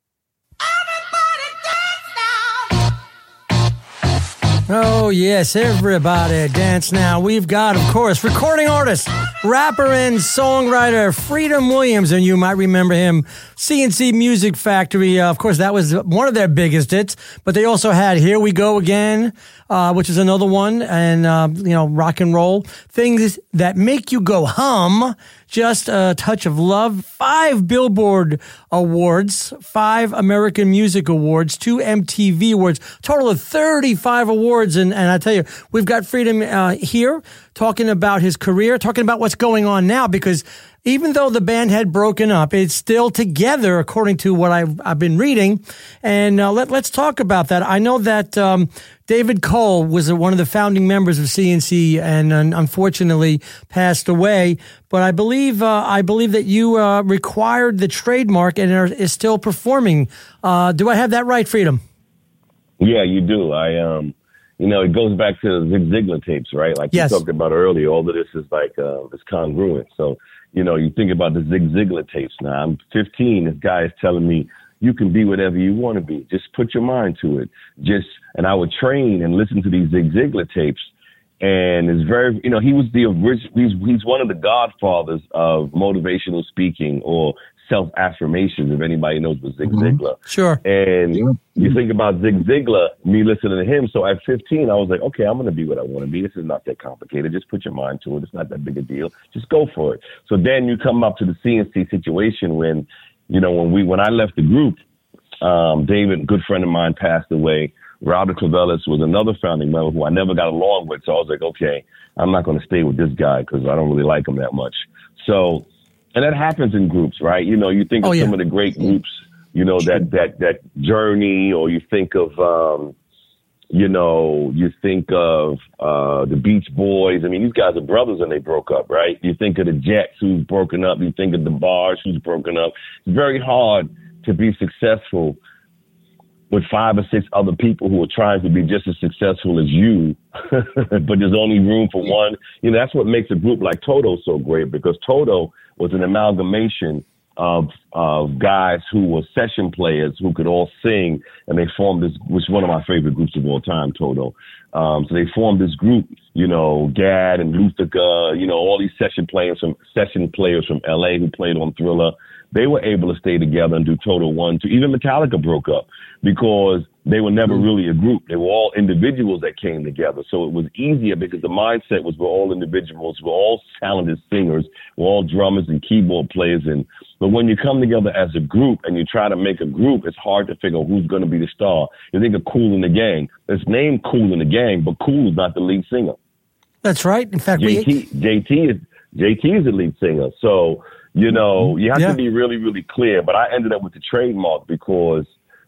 Oh, yes, everybody dance now. We've got, of course, recording artist, rapper, and songwriter Freedom Williams, and you might remember him, C N C Music Factory. Uh, of course, that was one of their biggest hits, but they also had Here We Go Again, uh, which is another one, and, uh, you know, rock and roll. Things that make you go hum. Just a Touch of Love, five Billboard Awards, five American Music Awards, two M T V Awards, total of thirty-five awards. And, and I tell you, we've got Freedom uh, here talking about his career, talking about what's going on now, because even though the band had broken up, it's still together, according to what I've, I've been reading. And uh, let, let's talk about that. I know that um, David Cole was one of the founding members of C N C and uh, unfortunately passed away. But I believe uh, I believe that you uh, required the trademark and are, is still performing. Uh, do I have that right, Freedom? Yeah, you do. I um, you know, it goes back to the Zig Ziglar tapes, right? Like yes. you talked about earlier. All of this is like uh, it's congruent. So you know, you think about the Zig Ziglar tapes. Now I'm fifteen. This guy is telling me you can be whatever you want to be. Just put your mind to it. Just and I would train and listen to these Zig Ziglar tapes. And it's very, you know, he was the original, he's, he's one of the godfathers of motivational speaking or self-affirmations, if anybody knows what Zig mm-hmm. Ziglar. Sure. And you think about Zig Ziglar, me listening to him. So at fifteen, I was like, okay, I'm going to be what I want to be. This is not that complicated. Just put your mind to it. It's not that big a deal. Just go for it. So then you come up to the C N C situation when, you know, when we, when I left the group, um, David, a good friend of mine, passed away. Robert Clavellis was another founding member who I never got along with. So I was like, okay, I'm not going to stay with this guy because I don't really like him that much. So, and that happens in groups, right? You know, you think oh, of yeah. some of the great groups, you know, that, that, that Journey, or you think of, um, you know, you think of uh, the Beach Boys. I mean, these guys are brothers and they broke up, right? You think of the Jets who's broken up. You think of the Bars who's broken up. It's very hard to be successful with five or six other people who are trying to be just as successful as you, but there's only room for one. You know, that's what makes a group like Toto so great, because Toto was an amalgamation of of guys who were session players who could all sing, and they formed this, which is one of my favorite groups of all time, Toto. Um, so they formed this group, you know, Gad and Luthica, you know, all these session players from session players from L A who played on Thriller. They were able to stay together and do Toto one, two. Even Metallica broke up because they were never really a group. They were all individuals that came together. So it was easier because the mindset was we're all individuals. We're all talented singers. We're all drummers and keyboard players. And but when you come together as a group and you try to make a group, it's hard to figure out who's going to be the star. You think of Kool and the Gang. It's named Kool and the Gang, but Kool is not the lead singer. That's right. In fact, J T, we... J T is J T is the lead singer. So, you know, you have yeah. to be really, really clear. But I ended up with the trademark because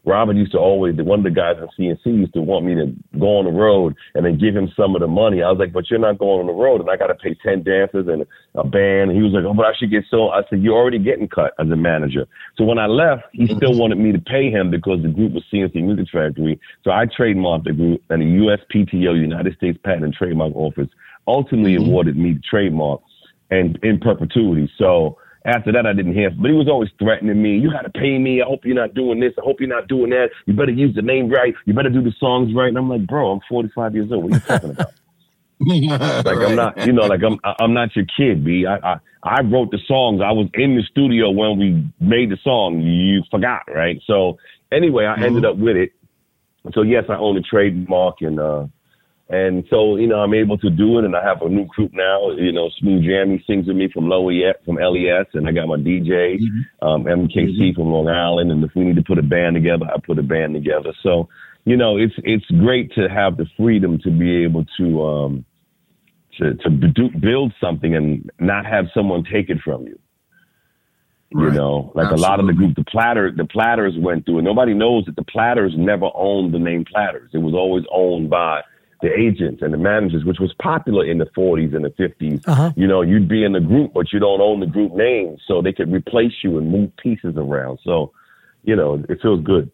Robert used to always, one of the guys in C N C used to want me to go on the road and then give him some of the money. I was like, but you're not going on the road, and I got to pay ten dancers and a band. And he was like, oh, but I should get so. I said, you're already getting cut as a manager. So when I left, he still wanted me to pay him because the group was C N C Music Factory. So I trademarked the group, and the U S P T O, United States Patent and Trademark Office, ultimately mm-hmm. awarded me the trademark and in perpetuity. So after that, I didn't hear, but he was always threatening me. You got to pay me. I hope you're not doing this. I hope you're not doing that. You better use the name right. You better do the songs right. And I'm like, bro, I'm forty-five years old. What are you talking about? like right. I'm not, you know, like I'm, I'm not your kid, B. I, I, I wrote the songs. I was in the studio when we made the song. You forgot, right? So anyway, I mm-hmm. ended up with it. So yes, I own a trademark, and uh, and so you know I'm able to do it. And I have a new group now. You know, Smooth Jammy sings with me from Low E S, from L E S, and I got my D J mm-hmm. um, M K C mm-hmm. from Long Island. And if we need to put a band together, I put a band together. So you know, it's it's great to have the freedom to be able to um, to to do, build something and not have someone take it from you. You right. know, like Absolutely. A lot of the group, the Platter, the Platters went through it. Nobody knows that the Platters never owned the name Platters. It was always owned by the agents and the managers, which was popular in the forties and the fifties. Uh-huh. You know, you'd be in the group, but you don't own the group name, so they could replace you and move pieces around. So, you know, it feels good.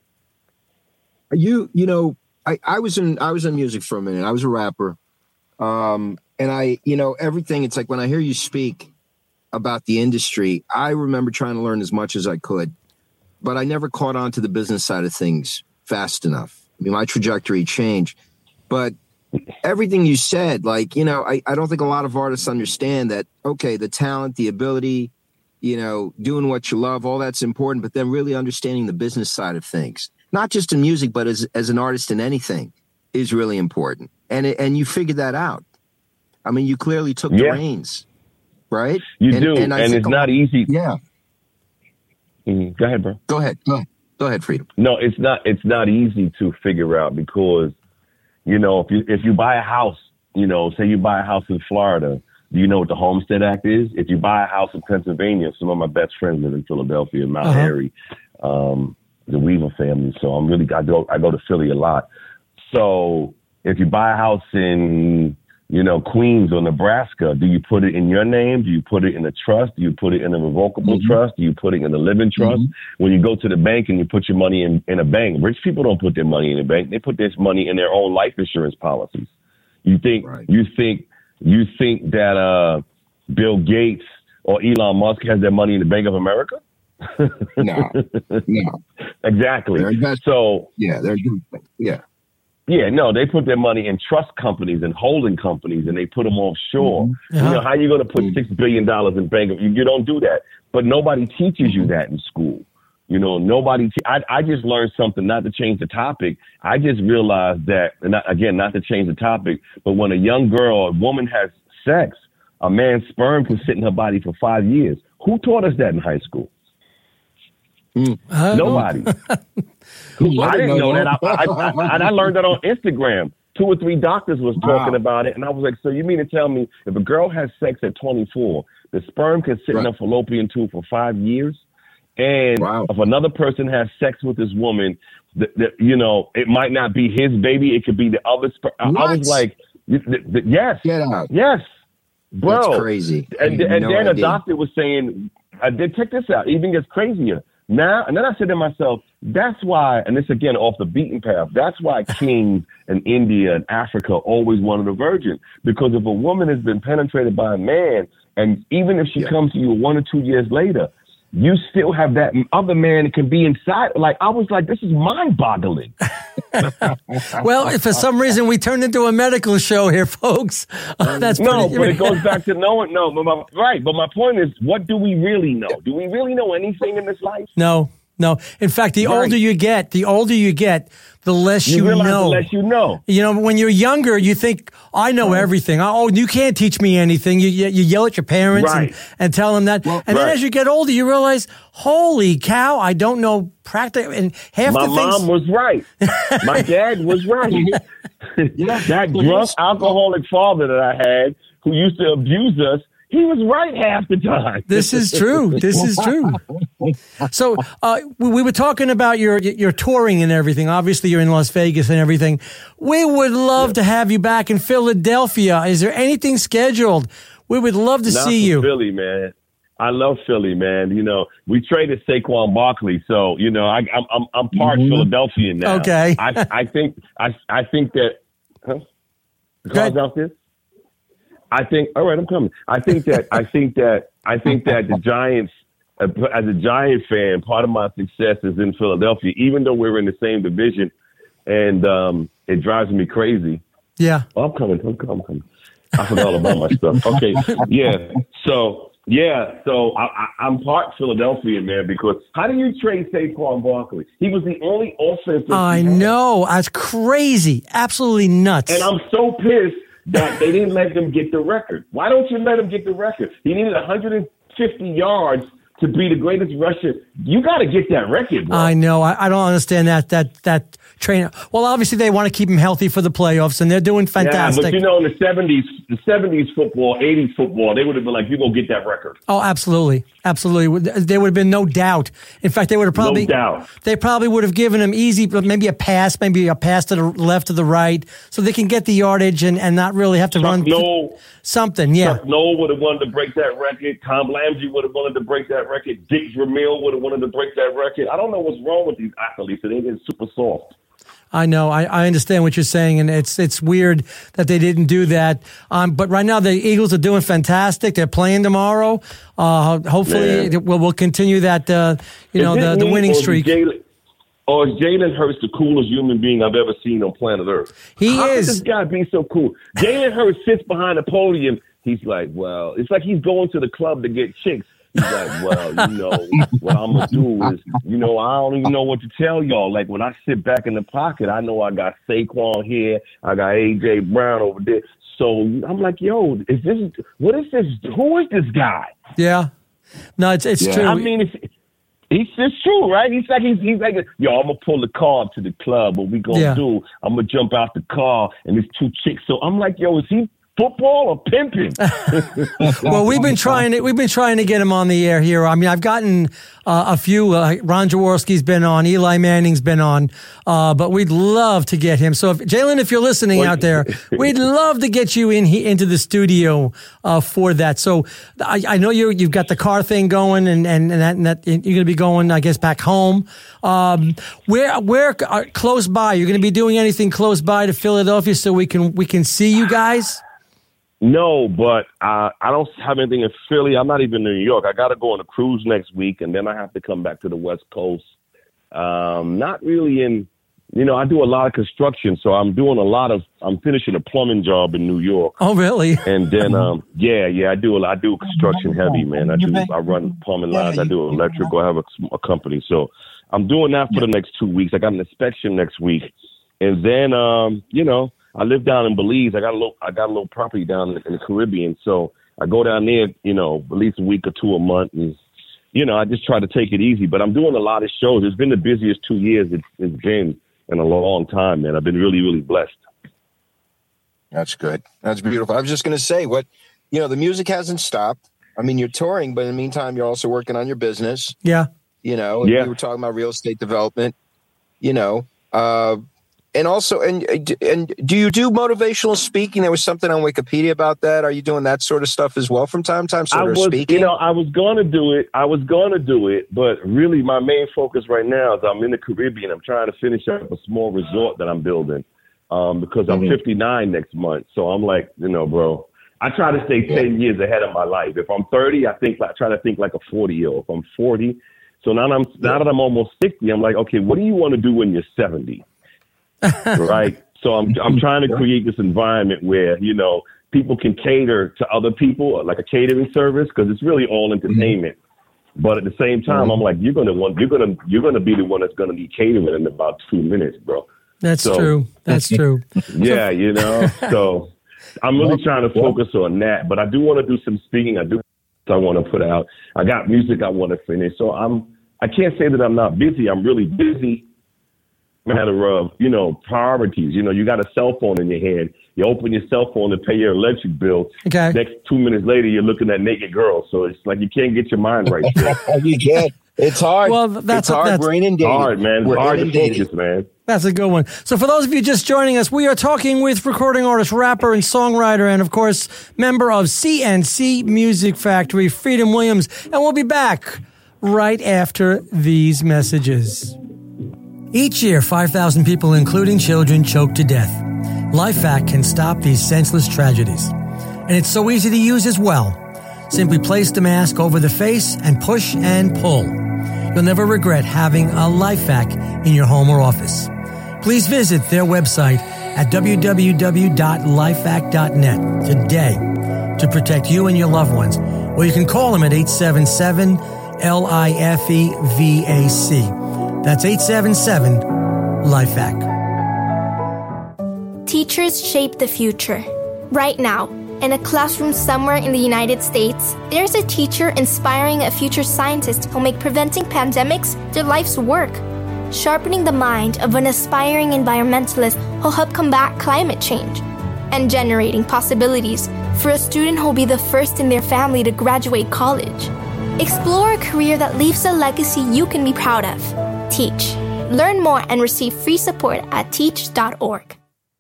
You, you know, I, I was in, I was in music for a minute. I was a rapper. Um, and I, you know, everything, it's like when I hear you speak about the industry, I remember trying to learn as much as I could, but I never caught on to the business side of things fast enough. I mean, my trajectory changed, but everything you said, like, you know, I, I don't think a lot of artists understand that, okay, the talent, the ability, you know, doing what you love, all that's important, but then really understanding the business side of things, not just in music, but as, as an artist in anything is really important. And, it, and you figured that out. I mean, you clearly took yeah. the reins. Right? You and, do, and, and it's not easy. Yeah. Mm-hmm. Go ahead, bro. Go ahead. Go ahead. Go ahead, Freedom. No, it's not. It's not easy to figure out because, you know, if you if you buy a house, you know, say you buy a house in Florida, do you know what the Homestead Act is? If you buy a house in Pennsylvania, some of my best friends live in Philadelphia, Mount uh-huh. Airy, um, the Weaver family. So I'm really I go I go to Philly a lot. So if you buy a house in you know, Queens or Nebraska, do you put it in your name? Do you put it in a trust? Do you put it in a revocable mm-hmm. trust? Do you put it in a living trust? Mm-hmm. When you go to the bank and you put your money in, in a bank, rich people don't put their money in a bank. They put this money in their own life insurance policies. You think, right. you think, you think that uh, Bill Gates or Elon Musk has their money in the Bank of America? no, no. Exactly. So, yeah, they're yeah. Yeah, no, they put their money in trust companies and holding companies, and they put them offshore. Mm-hmm. Yeah. You know, how are you going to put six billion dollars in bank? You, you don't do that. But nobody teaches you that in school. You know, nobody. Te- I, I just learned something, not to change the topic. I just realized that, and not, again, not to change the topic, but when a young girl, a woman has sex, a man's sperm can sit in her body for five years. Who taught us that in high school? Mm. Nobody. I didn't know that. I, I, I, and I learned that on Instagram. Two or three doctors was talking wow. about it. And I was like, so you mean to tell me if a girl has sex at twenty-four, the sperm can sit right. in a fallopian tube for five years? And wow. if another person has sex with this woman, the, the, you know, it might not be his baby. It could be the other sperm. I, I was like, the, the, yes. Get out. Yes. Bro. That's crazy. And, and no then idea. A doctor was saying, I did check this out. Even gets crazier. Now, and then I said to myself, that's why, and this again off the beaten path, that's why kings in India and Africa always wanted a virgin. Because if a woman has been penetrated by a man, and even if she yeah. comes to you one or two years later, you still have that other man that can be inside. Like, I was like, this is mind-boggling. Well, if for some reason we turned into a medical show here, folks. Uh, that's no, pretty, but it goes back to knowing. No, but my, right. But my point is, what do we really know? Do we really know anything in this life? No, no. In fact, the right. older you get, the older you get, the less you, you realize know. The less you know. You know, when you're younger, you think, I know right. everything. Oh, you can't teach me anything. You you yell at your parents right. and, and tell them that. Well, and right. then as you get older, you realize, holy cow, I don't know practically. And half My the things. mom was right. My dad was right. That drunk alcoholic father that I had who used to abuse us, he was right half the time. This is true. This is true. So uh, we, we were talking about your your touring and everything. Obviously, you're in Las Vegas and everything. We would love yeah. to have you back in Philadelphia. Is there anything scheduled? We would love to Not see you. Philly, man. I love Philly, man. You know, we traded Saquon Barkley, so you know, I, I'm I'm I'm part mm-hmm. Philadelphian now. Okay. I I think I I think that. Huh? Car's out there. I think. All right, I'm coming. I think that. I think that. I think that the Giants, uh, as a Giant fan, part of my success is in Philadelphia. Even though we're in the same division, and um, it drives me crazy. Yeah. Oh, I'm coming. I'm coming. I'm coming. I forgot all about my stuff. Okay. Yeah. So yeah. So I, I, I'm part Philadelphia, man. Because how do you trade Saquon Barkley? He was the only offensive. I know. That's crazy. Absolutely nuts. And I'm so pissed that they didn't let them get the record. Why don't you let him get the record? He needed one hundred fifty yards to be the greatest rusher. You got to get that record, bro. I know. I, I don't understand that that that trainer. Well, obviously they want to keep him healthy for the playoffs, and they're doing fantastic. Yeah, but you know, in the seventies, the seventies football, eighties football, they would have been like, "You gonna get that record?" Oh, absolutely, absolutely. There would have been no doubt. In fact, they would have probably no doubt. They probably would have given him easy, maybe a pass, maybe a pass to the left, to the right, so they can get the yardage and, and not really have to Chuck run Noll, something. Yeah, Chuck Noll would have wanted to break that record. Tom Landry would have wanted to break that record. Dick Vermeil would have wanted to break that record. I don't know what's wrong with these athletes. They get super soft. I know. I, I understand what you're saying, and it's it's weird that they didn't do that. Um, but right now, the Eagles are doing fantastic. They're playing tomorrow. Uh, hopefully, Man. we'll, we'll continue that. Uh, you Is know, the, the winning streak. Jalen, or is Jalen Hurts the coolest human being I've ever seen on planet Earth? He How is. How could this guy be so cool? Jalen Hurts sits behind the podium. He's like, well, it's like he's going to the club to get chicks. He's like, well, you know, what I'm going to do is, you know, I don't even know what to tell y'all. Like, when I sit back in the pocket, I know I got Saquon here. I got A J. Brown over there. So I'm like, yo, is this, what is this? Who is this guy? Yeah. No, it's it's yeah. true. I mean, it's, He's it's true, right? He's like he's he's like, yo, I'm gonna pull the car up to the club. What we gonna Yeah. do? I'm gonna jump out the car, and there's two chicks. So I'm like, yo, is he football or pimping? Well, we've been trying to we've been trying to get him on the air here. I mean, I've gotten uh, a few. Uh, Ron Jaworski's been on, Eli Manning's been on, uh, but we'd love to get him. So, if, Jalen, if you're listening out there, we'd love to get you in he, into the studio uh, for that. So, I, I know you you've got the car thing going, and and, and, that, and that you're going to be going, I guess, back home. Um, where where uh, close by? You're going to be doing anything close by to Philadelphia so we can we can see you guys? No, but uh, I don't have anything in Philly. I'm not even in New York. I got to go on a cruise next week, and then I have to come back to the West Coast. Um, not really in, you know, I do a lot of construction, so I'm doing a lot of, I'm finishing a plumbing job in New York. Oh, really? And then, um, yeah, yeah, I do a lot. I do construction heavy, man. I do, I run plumbing lines. I do electrical. I have a, a company. So I'm doing that for the next two weeks. I got an inspection next week. And then, um, you know, I live down in Belize. I got a little, I got a little property down in, in the Caribbean. So I go down there, you know, at least a week or two a month. And, you know, I just try to take it easy. But I'm doing a lot of shows. It's been the busiest two years it's, it's been in a long time, man. I've been really, really blessed. That's good. That's beautiful. I was just going to say, what, you know, the music hasn't stopped. I mean, you're touring, but in the meantime, you're also working on your business. Yeah. You know, yeah. you were talking about real estate development, you know, uh, and also, and and do you do motivational speaking? There was something on Wikipedia about that. Are you doing that sort of stuff as well from time to time, sort I of was, speaking? You know, I was going to do it. I was going to do it, but really my main focus right now is I'm in the Caribbean. I'm trying to finish up a small resort that I'm building um, because I'm Mm-hmm. fifty-nine next month. So I'm like, you know, bro, I try to stay ten years ahead of my life. If I'm thirty, I think I try to think like a forty-year-old. If I'm forty, so now I'm now that I'm almost sixty, I'm like, okay, what do you want to do when you're seventy? Right. So I'm I'm trying to create this environment where, you know, people can cater to other people, like a catering service, because it's really all entertainment. Mm-hmm. But at the same time, mm-hmm. I'm like, you're gonna want you're gonna you're gonna be the one that's gonna be catering in about two minutes, bro. That's so, true. That's true. Yeah, you know. So I'm really trying to focus on that. But I do want to do some speaking. I do I want to put out. I got music I want to finish. So I'm I can't say that I'm not busy. I'm really busy. Matter of, you know, priorities. You know, you got a cell phone in your hand. You open your cell phone to pay your electric bill. Okay. Next two minutes later, you're looking at naked girls. So it's like you can't get your mind right. You can't. It's hard. Well, that's it's hard. That's, We're inundated. Hard, man. It's We're hard inundated. to focus, man. That's a good one. So for those of you just joining us, we are talking with recording artist, rapper, and songwriter, and of course, member of C N C Music Factory, Freedom Williams. And we'll be back right after these messages. Each year, five thousand people, including children, choke to death. LifeVac can stop these senseless tragedies. And it's so easy to use as well. Simply place the mask over the face and push and pull. You'll never regret having a LifeVac in your home or office. Please visit their website at w w w dot lifevac dot net today to protect you and your loved ones. Or you can call them at eight seven seven L I F E V A C. That's eight seven seven LifeVac. Teachers shape the future. Right now, in a classroom somewhere in the United States, there's a teacher inspiring a future scientist who'll make preventing pandemics their life's work. Sharpening the mind of an aspiring environmentalist who'll help combat climate change. And generating possibilities for a student who'll be the first in their family to graduate college. Explore a career that leaves a legacy you can be proud of. Teach. Learn more and receive free support at teach dot org.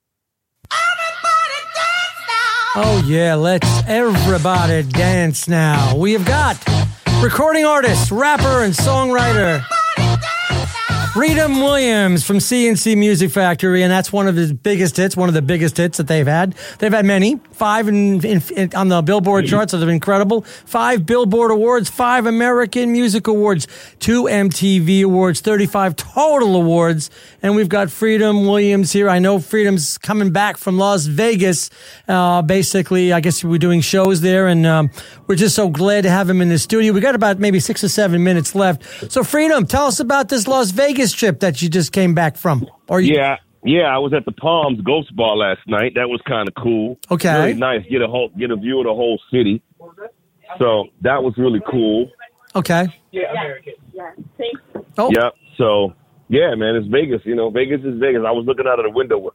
Oh, yeah, let's everybody dance now. We have got recording artist, rapper, and songwriter Freedom Williams from C N C Music Factory, and that's one of his biggest hits, one of the biggest hits that they've had. They've had many, five in, in, in, on the Billboard charts that have been incredible, five Billboard Awards, five American Music Awards, two M T V Awards, thirty-five total awards, and we've got Freedom Williams here. I know Freedom's coming back from Las Vegas. Uh, basically, I guess we're doing shows there, and um, we're just so glad to have him in the studio. We got about maybe six or seven minutes left. So, Freedom, tell us about this Las Vegas trip that you just came back from. Or you- yeah, yeah, I was at the Palms Ghost Bar last night. That was kind of cool. Okay, really nice. Get a whole, get a view of the whole city. So that was really cool. Okay. Yeah, American. Yeah. Oh. Yeah. So yeah, man, it's Vegas. You know, Vegas is Vegas. I was looking out of the window.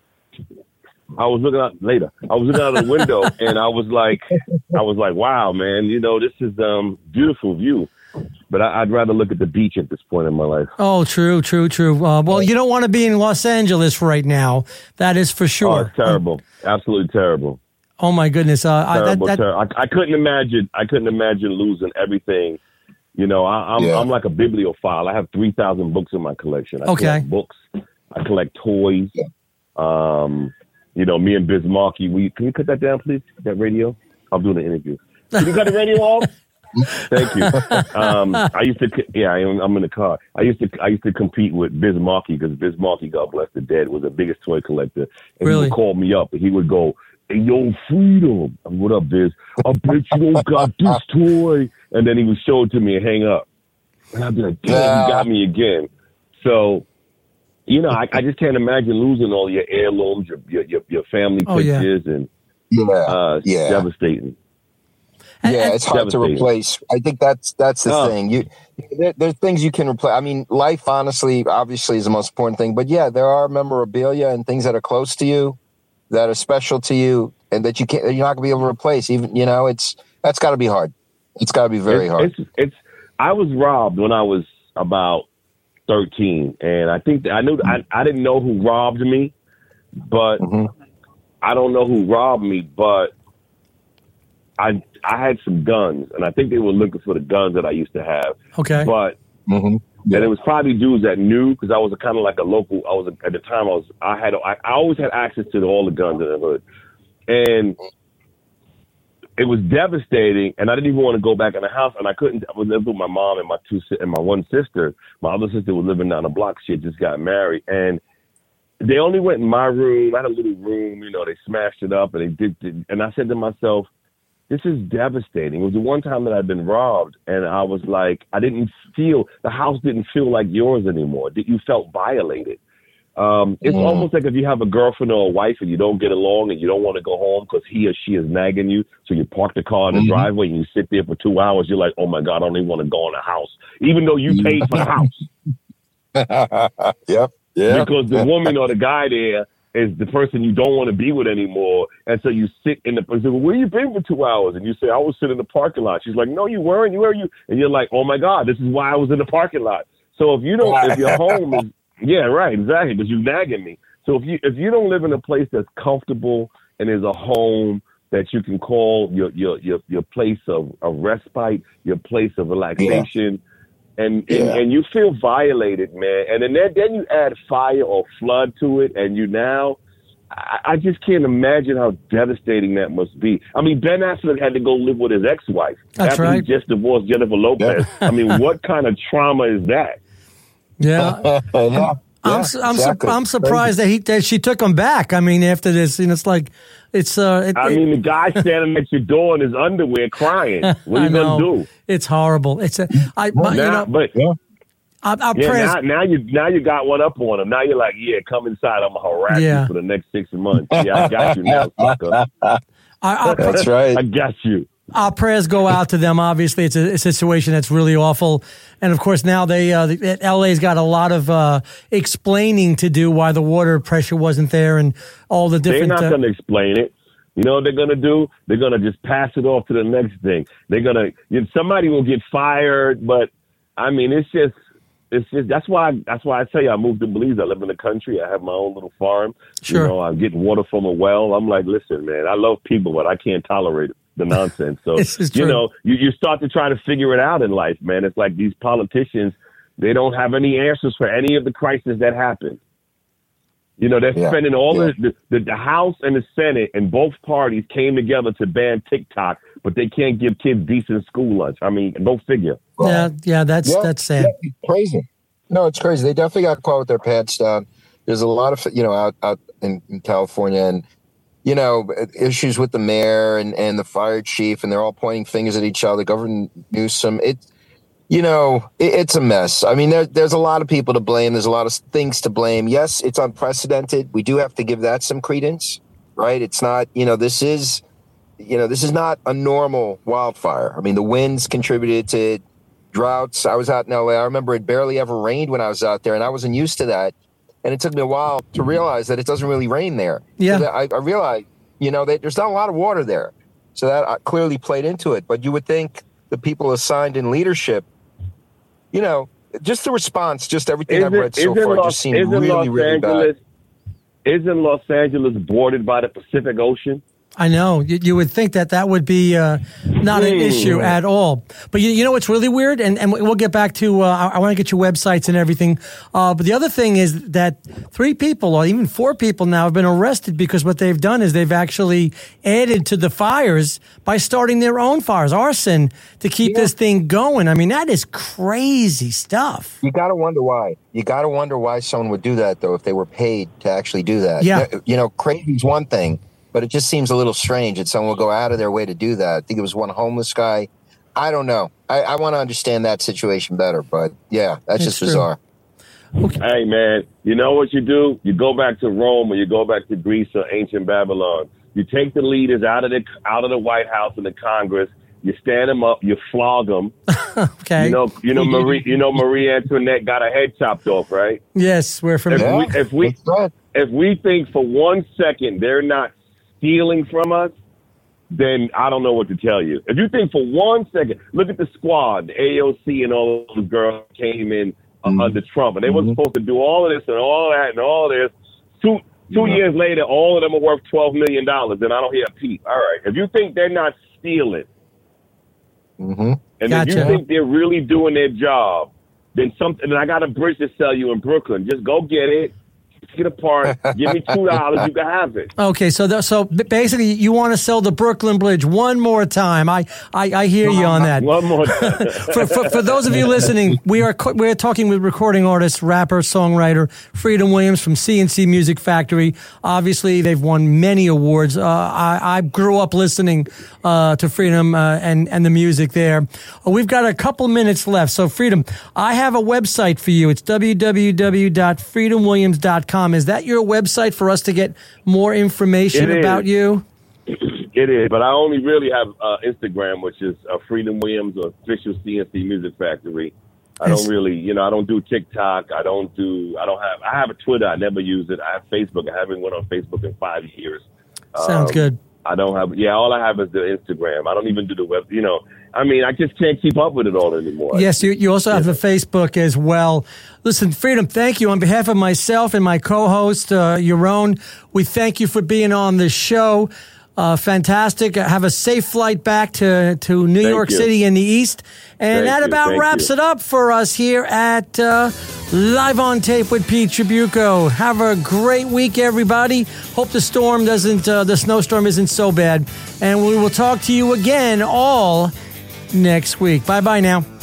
I was looking out later. I was looking out of the window, and I was like, I was like, wow, man. You know, this is um beautiful view. But I, I'd rather look at the beach at this point in my life. Oh, true, true, true. Uh, well, you don't want to be in Los Angeles right now. That is for sure. Oh, it's terrible. Absolutely terrible. Oh my goodness. Uh, terrible, I, that, that, ter- I, I couldn't imagine. I couldn't imagine losing everything. You know, I, I'm Yeah. I'm like a bibliophile. I have three thousand books in my collection. I Okay. collect books. I collect toys. Um, you know, me and Biz Markie. We can you cut that down, please? That radio. I'm doing an interview. Can you cut the radio off? Thank you. Um, I used to, yeah, I am, I'm in the car. I used to, I used to compete with Biz Markie because Biz Markie, God bless the dead, was the biggest toy collector. And Really? he would call me up and he would go, "Hey, yo, Freedom, I'm, what up, Biz? I bet you don't got this toy." And then he would show it to me and hang up. And I'd be like, "Damn, you got me again." So, you know, I, I just can't imagine losing all your heirlooms, your your your, your family Oh, yeah. pictures, and Yeah. uh, it's Yeah. devastating. Yeah, it's hard to Devastating. replace. I think that's that's the Oh. thing. You there, there's things you can replace. I mean, life honestly, obviously, is the most important thing. But yeah, there are memorabilia and things that are close to you, that are special to you, and that you can't. You're not gonna be able to replace. Even you know, it's that's got to be hard. It's got to be very it's, hard. It's, it's. I was robbed when I was about thirteen, and I think that I knew I, I didn't know who robbed me, but Mhm. I don't know who robbed me, but I I had some guns, and I think they were looking for the guns that I used to have. okay. But Mhm. and it was probably dudes that knew because I was a kind of like a local. I was at the time. I was. I had. I, I always had access to all the guns in the hood, and it was devastating. And I didn't even want to go back in the house. And I couldn't. I was living with my mom and my two si- and my one sister. My other sister was living down the block. She had just got married, and they only went in my room. I had a little room. You know, they smashed it up, and they did. did and I said to myself, "This is devastating." It was the one time that I'd been robbed, and I was like, I didn't feel, the house didn't feel like yours anymore. You felt violated. Um, it's Mm. almost like if you have a girlfriend or a wife and you don't get along and you don't want to go home because he or she is nagging you, so you park the car in the Mhm. driveway and you sit there for two hours. You're like, "Oh my God, I don't even want to go in the house," even though you paid for the house. Yep. Yeah. Because the woman or the guy there is the person you don't want to be with anymore. And so you sit in the, say, well, where you been for two hours? And you say, I was sitting in the parking lot. She's like, no, you weren't. You were you. And you're like, oh my God, this is why I was in the parking lot. So if you don't, if your home is, yeah, right, exactly, because you're nagging me. So if you if you don't live in a place that's comfortable and is a home that you can call your your your, your place of, of respite, your place of relaxation, yeah. and, yeah. and and you feel violated, man. And then then you add fire or flood to it, and you now, I, I just can't imagine how devastating that must be. I mean, Ben Affleck had to go live with his ex-wife That's after right. he just divorced Jennifer Lopez. I mean, what kind of trauma is that? Yeah. yeah. I'm Yeah, su- I'm, exactly. su- I'm surprised that he that she took him back. I mean, after this, you know, it's like it's. Uh, it, I mean, the guy standing at your door in his underwear crying. What are you gonna do? It's horrible. It's a. I, my, now, you know, but I, I yeah, press, now, now you now you got one up on him. Now you're like, yeah, come inside. I'm gonna harass Yeah. you for the next six months. Yeah, I got you now, sucker. I, I, That's right. I got you. Our prayers go out to them. Obviously, it's a, a situation that's really awful, and of course now they uh, the, L A's got a lot of uh, explaining to do why the water pressure wasn't there and all the different. They're not uh, going to explain it. You know what they're going to do? They're going to just pass it off to the next thing. They're going to you know, somebody will get fired, but I mean, it's just it's just that's why that's why I tell you I moved to Belize. I live in the country. I have my own little farm. Sure. You know, I'm getting water from a well. I'm like, listen, man, I love people, but I can't tolerate it. The nonsense. So, This is you true. know, you, you start to try to figure it out in life, man. It's like these politicians, they don't have any answers for any of the crises that happen. You know, they're Yeah. spending all Yeah. the, the, the House and the Senate and both parties came together to ban TikTok, but they can't give kids decent school lunch. I mean, go figure. yeah, yeah, that's Yeah, that's sad. yeah, it's crazy. No, it's crazy. They definitely got caught with their pants down. There's a lot of, you know, out, out in, in California and, you know, issues with the mayor and, and the fire chief, and they're all pointing fingers at each other. Governor Newsom, it, you know, it, it's a mess. I mean, there, there's a lot of people to blame. There's a lot of things to blame. Yes, it's unprecedented. We do have to give that some credence, right? It's not, you know, this is, you know, this is not a normal wildfire. I mean, the winds contributed to it, droughts. I was out in L A. I remember it barely ever rained when I was out there, and I wasn't used to that. And it took me a while to realize that it doesn't really rain there. Yeah. So that I, I realized, you know, that there's not a lot of water there. So that uh, clearly played into it. But you would think the people assigned in leadership, you know, just the response, just everything Isn't- I've read so isn't far Los- just seemed isn't really, Los really Angeles, bad. Isn't Los Angeles bordered by the Pacific Ocean? I know. You, you would think that that would be uh, not an Hmm. issue at all. But you, you know what's really weird? And, and we'll get back to, uh, I, I want to get your websites and everything. Uh, but the other thing is that three people or even four people now have been arrested because what they've done is they've actually added to the fires by starting their own fires, arson, to keep Yeah. this thing going. I mean, that is crazy stuff. You got to wonder why. You got to wonder why someone would do that, though, if they were paid to actually do that. Yeah. You know, crazy is one thing, but it just seems a little strange that someone will go out of their way to do that. I think it was one homeless guy. I don't know. I, I want to understand that situation better, but yeah, that's It's just true. bizarre. Hey, man, you know what you do? You go back to Rome or you go back to Greece or ancient Babylon. You take the leaders out of the out of the White House and the Congress. You stand them up. You flog them. Okay. You know, you know, Marie, you know, Marie Antoinette got her head chopped off, right? Yes, we're If familiar. we, if we, That's right. if we think for one second they're not stealing from us, then I don't know what to tell you. If you think for one second, look at the squad, the A O C and all those girls came in uh, Mm-hmm. under Trump, and they were supposed to do all of this and all that and all this. Two two Yeah. years later, all of them are worth twelve million dollars, and I don't hear a peep. All right, if you think they're not stealing, Mm-hmm. and if Gotcha. you think they're really doing their job, then something. And I got a bridge to sell you in Brooklyn. Just go get it. Take it apart. Give me two dollars. You can have it. Okay, so the, so b- basically, you want to sell the Brooklyn Bridge one more time. I I, I hear you on that. One more time. for, for, for those of you listening, we are co- we're talking with recording artist, rapper, songwriter Freedom Williams from C and C Music Factory. Obviously, they've won many awards. Uh, I, I grew up listening uh, to Freedom uh, and and the music there. Uh, we've got a couple minutes left, so Freedom, I have a website for you. It's w w w dot freedom williams dot com. Is that your website for us to get more information It is. about you? It is, but I only really have uh, Instagram, which is uh, Freedom Williams or official C and C Music Factory. I don't really, you know, I don't do TikTok. I don't do, I don't have, I have a Twitter. I never use it. I have Facebook. I haven't went on Facebook in five years. Sounds um, good. I don't have, yeah, all I have is the Instagram. I don't even do the web, you know. I mean, I just can't keep up with it all anymore. Yes, you, you also have the Facebook as well. Listen, Freedom, thank you. On behalf of myself and my co-host, uh, Yaron, we thank you for being on the show. Uh, fantastic. Have a safe flight back to, to New Thank York you. City in the East. And Thank that you. about Thank wraps you. it up for us here at uh, Live on Tape with Pete Trabucco. Have a great week, everybody. Hope the storm doesn't, uh, the snowstorm isn't so bad. And we will talk to you again all next week. Bye-bye now.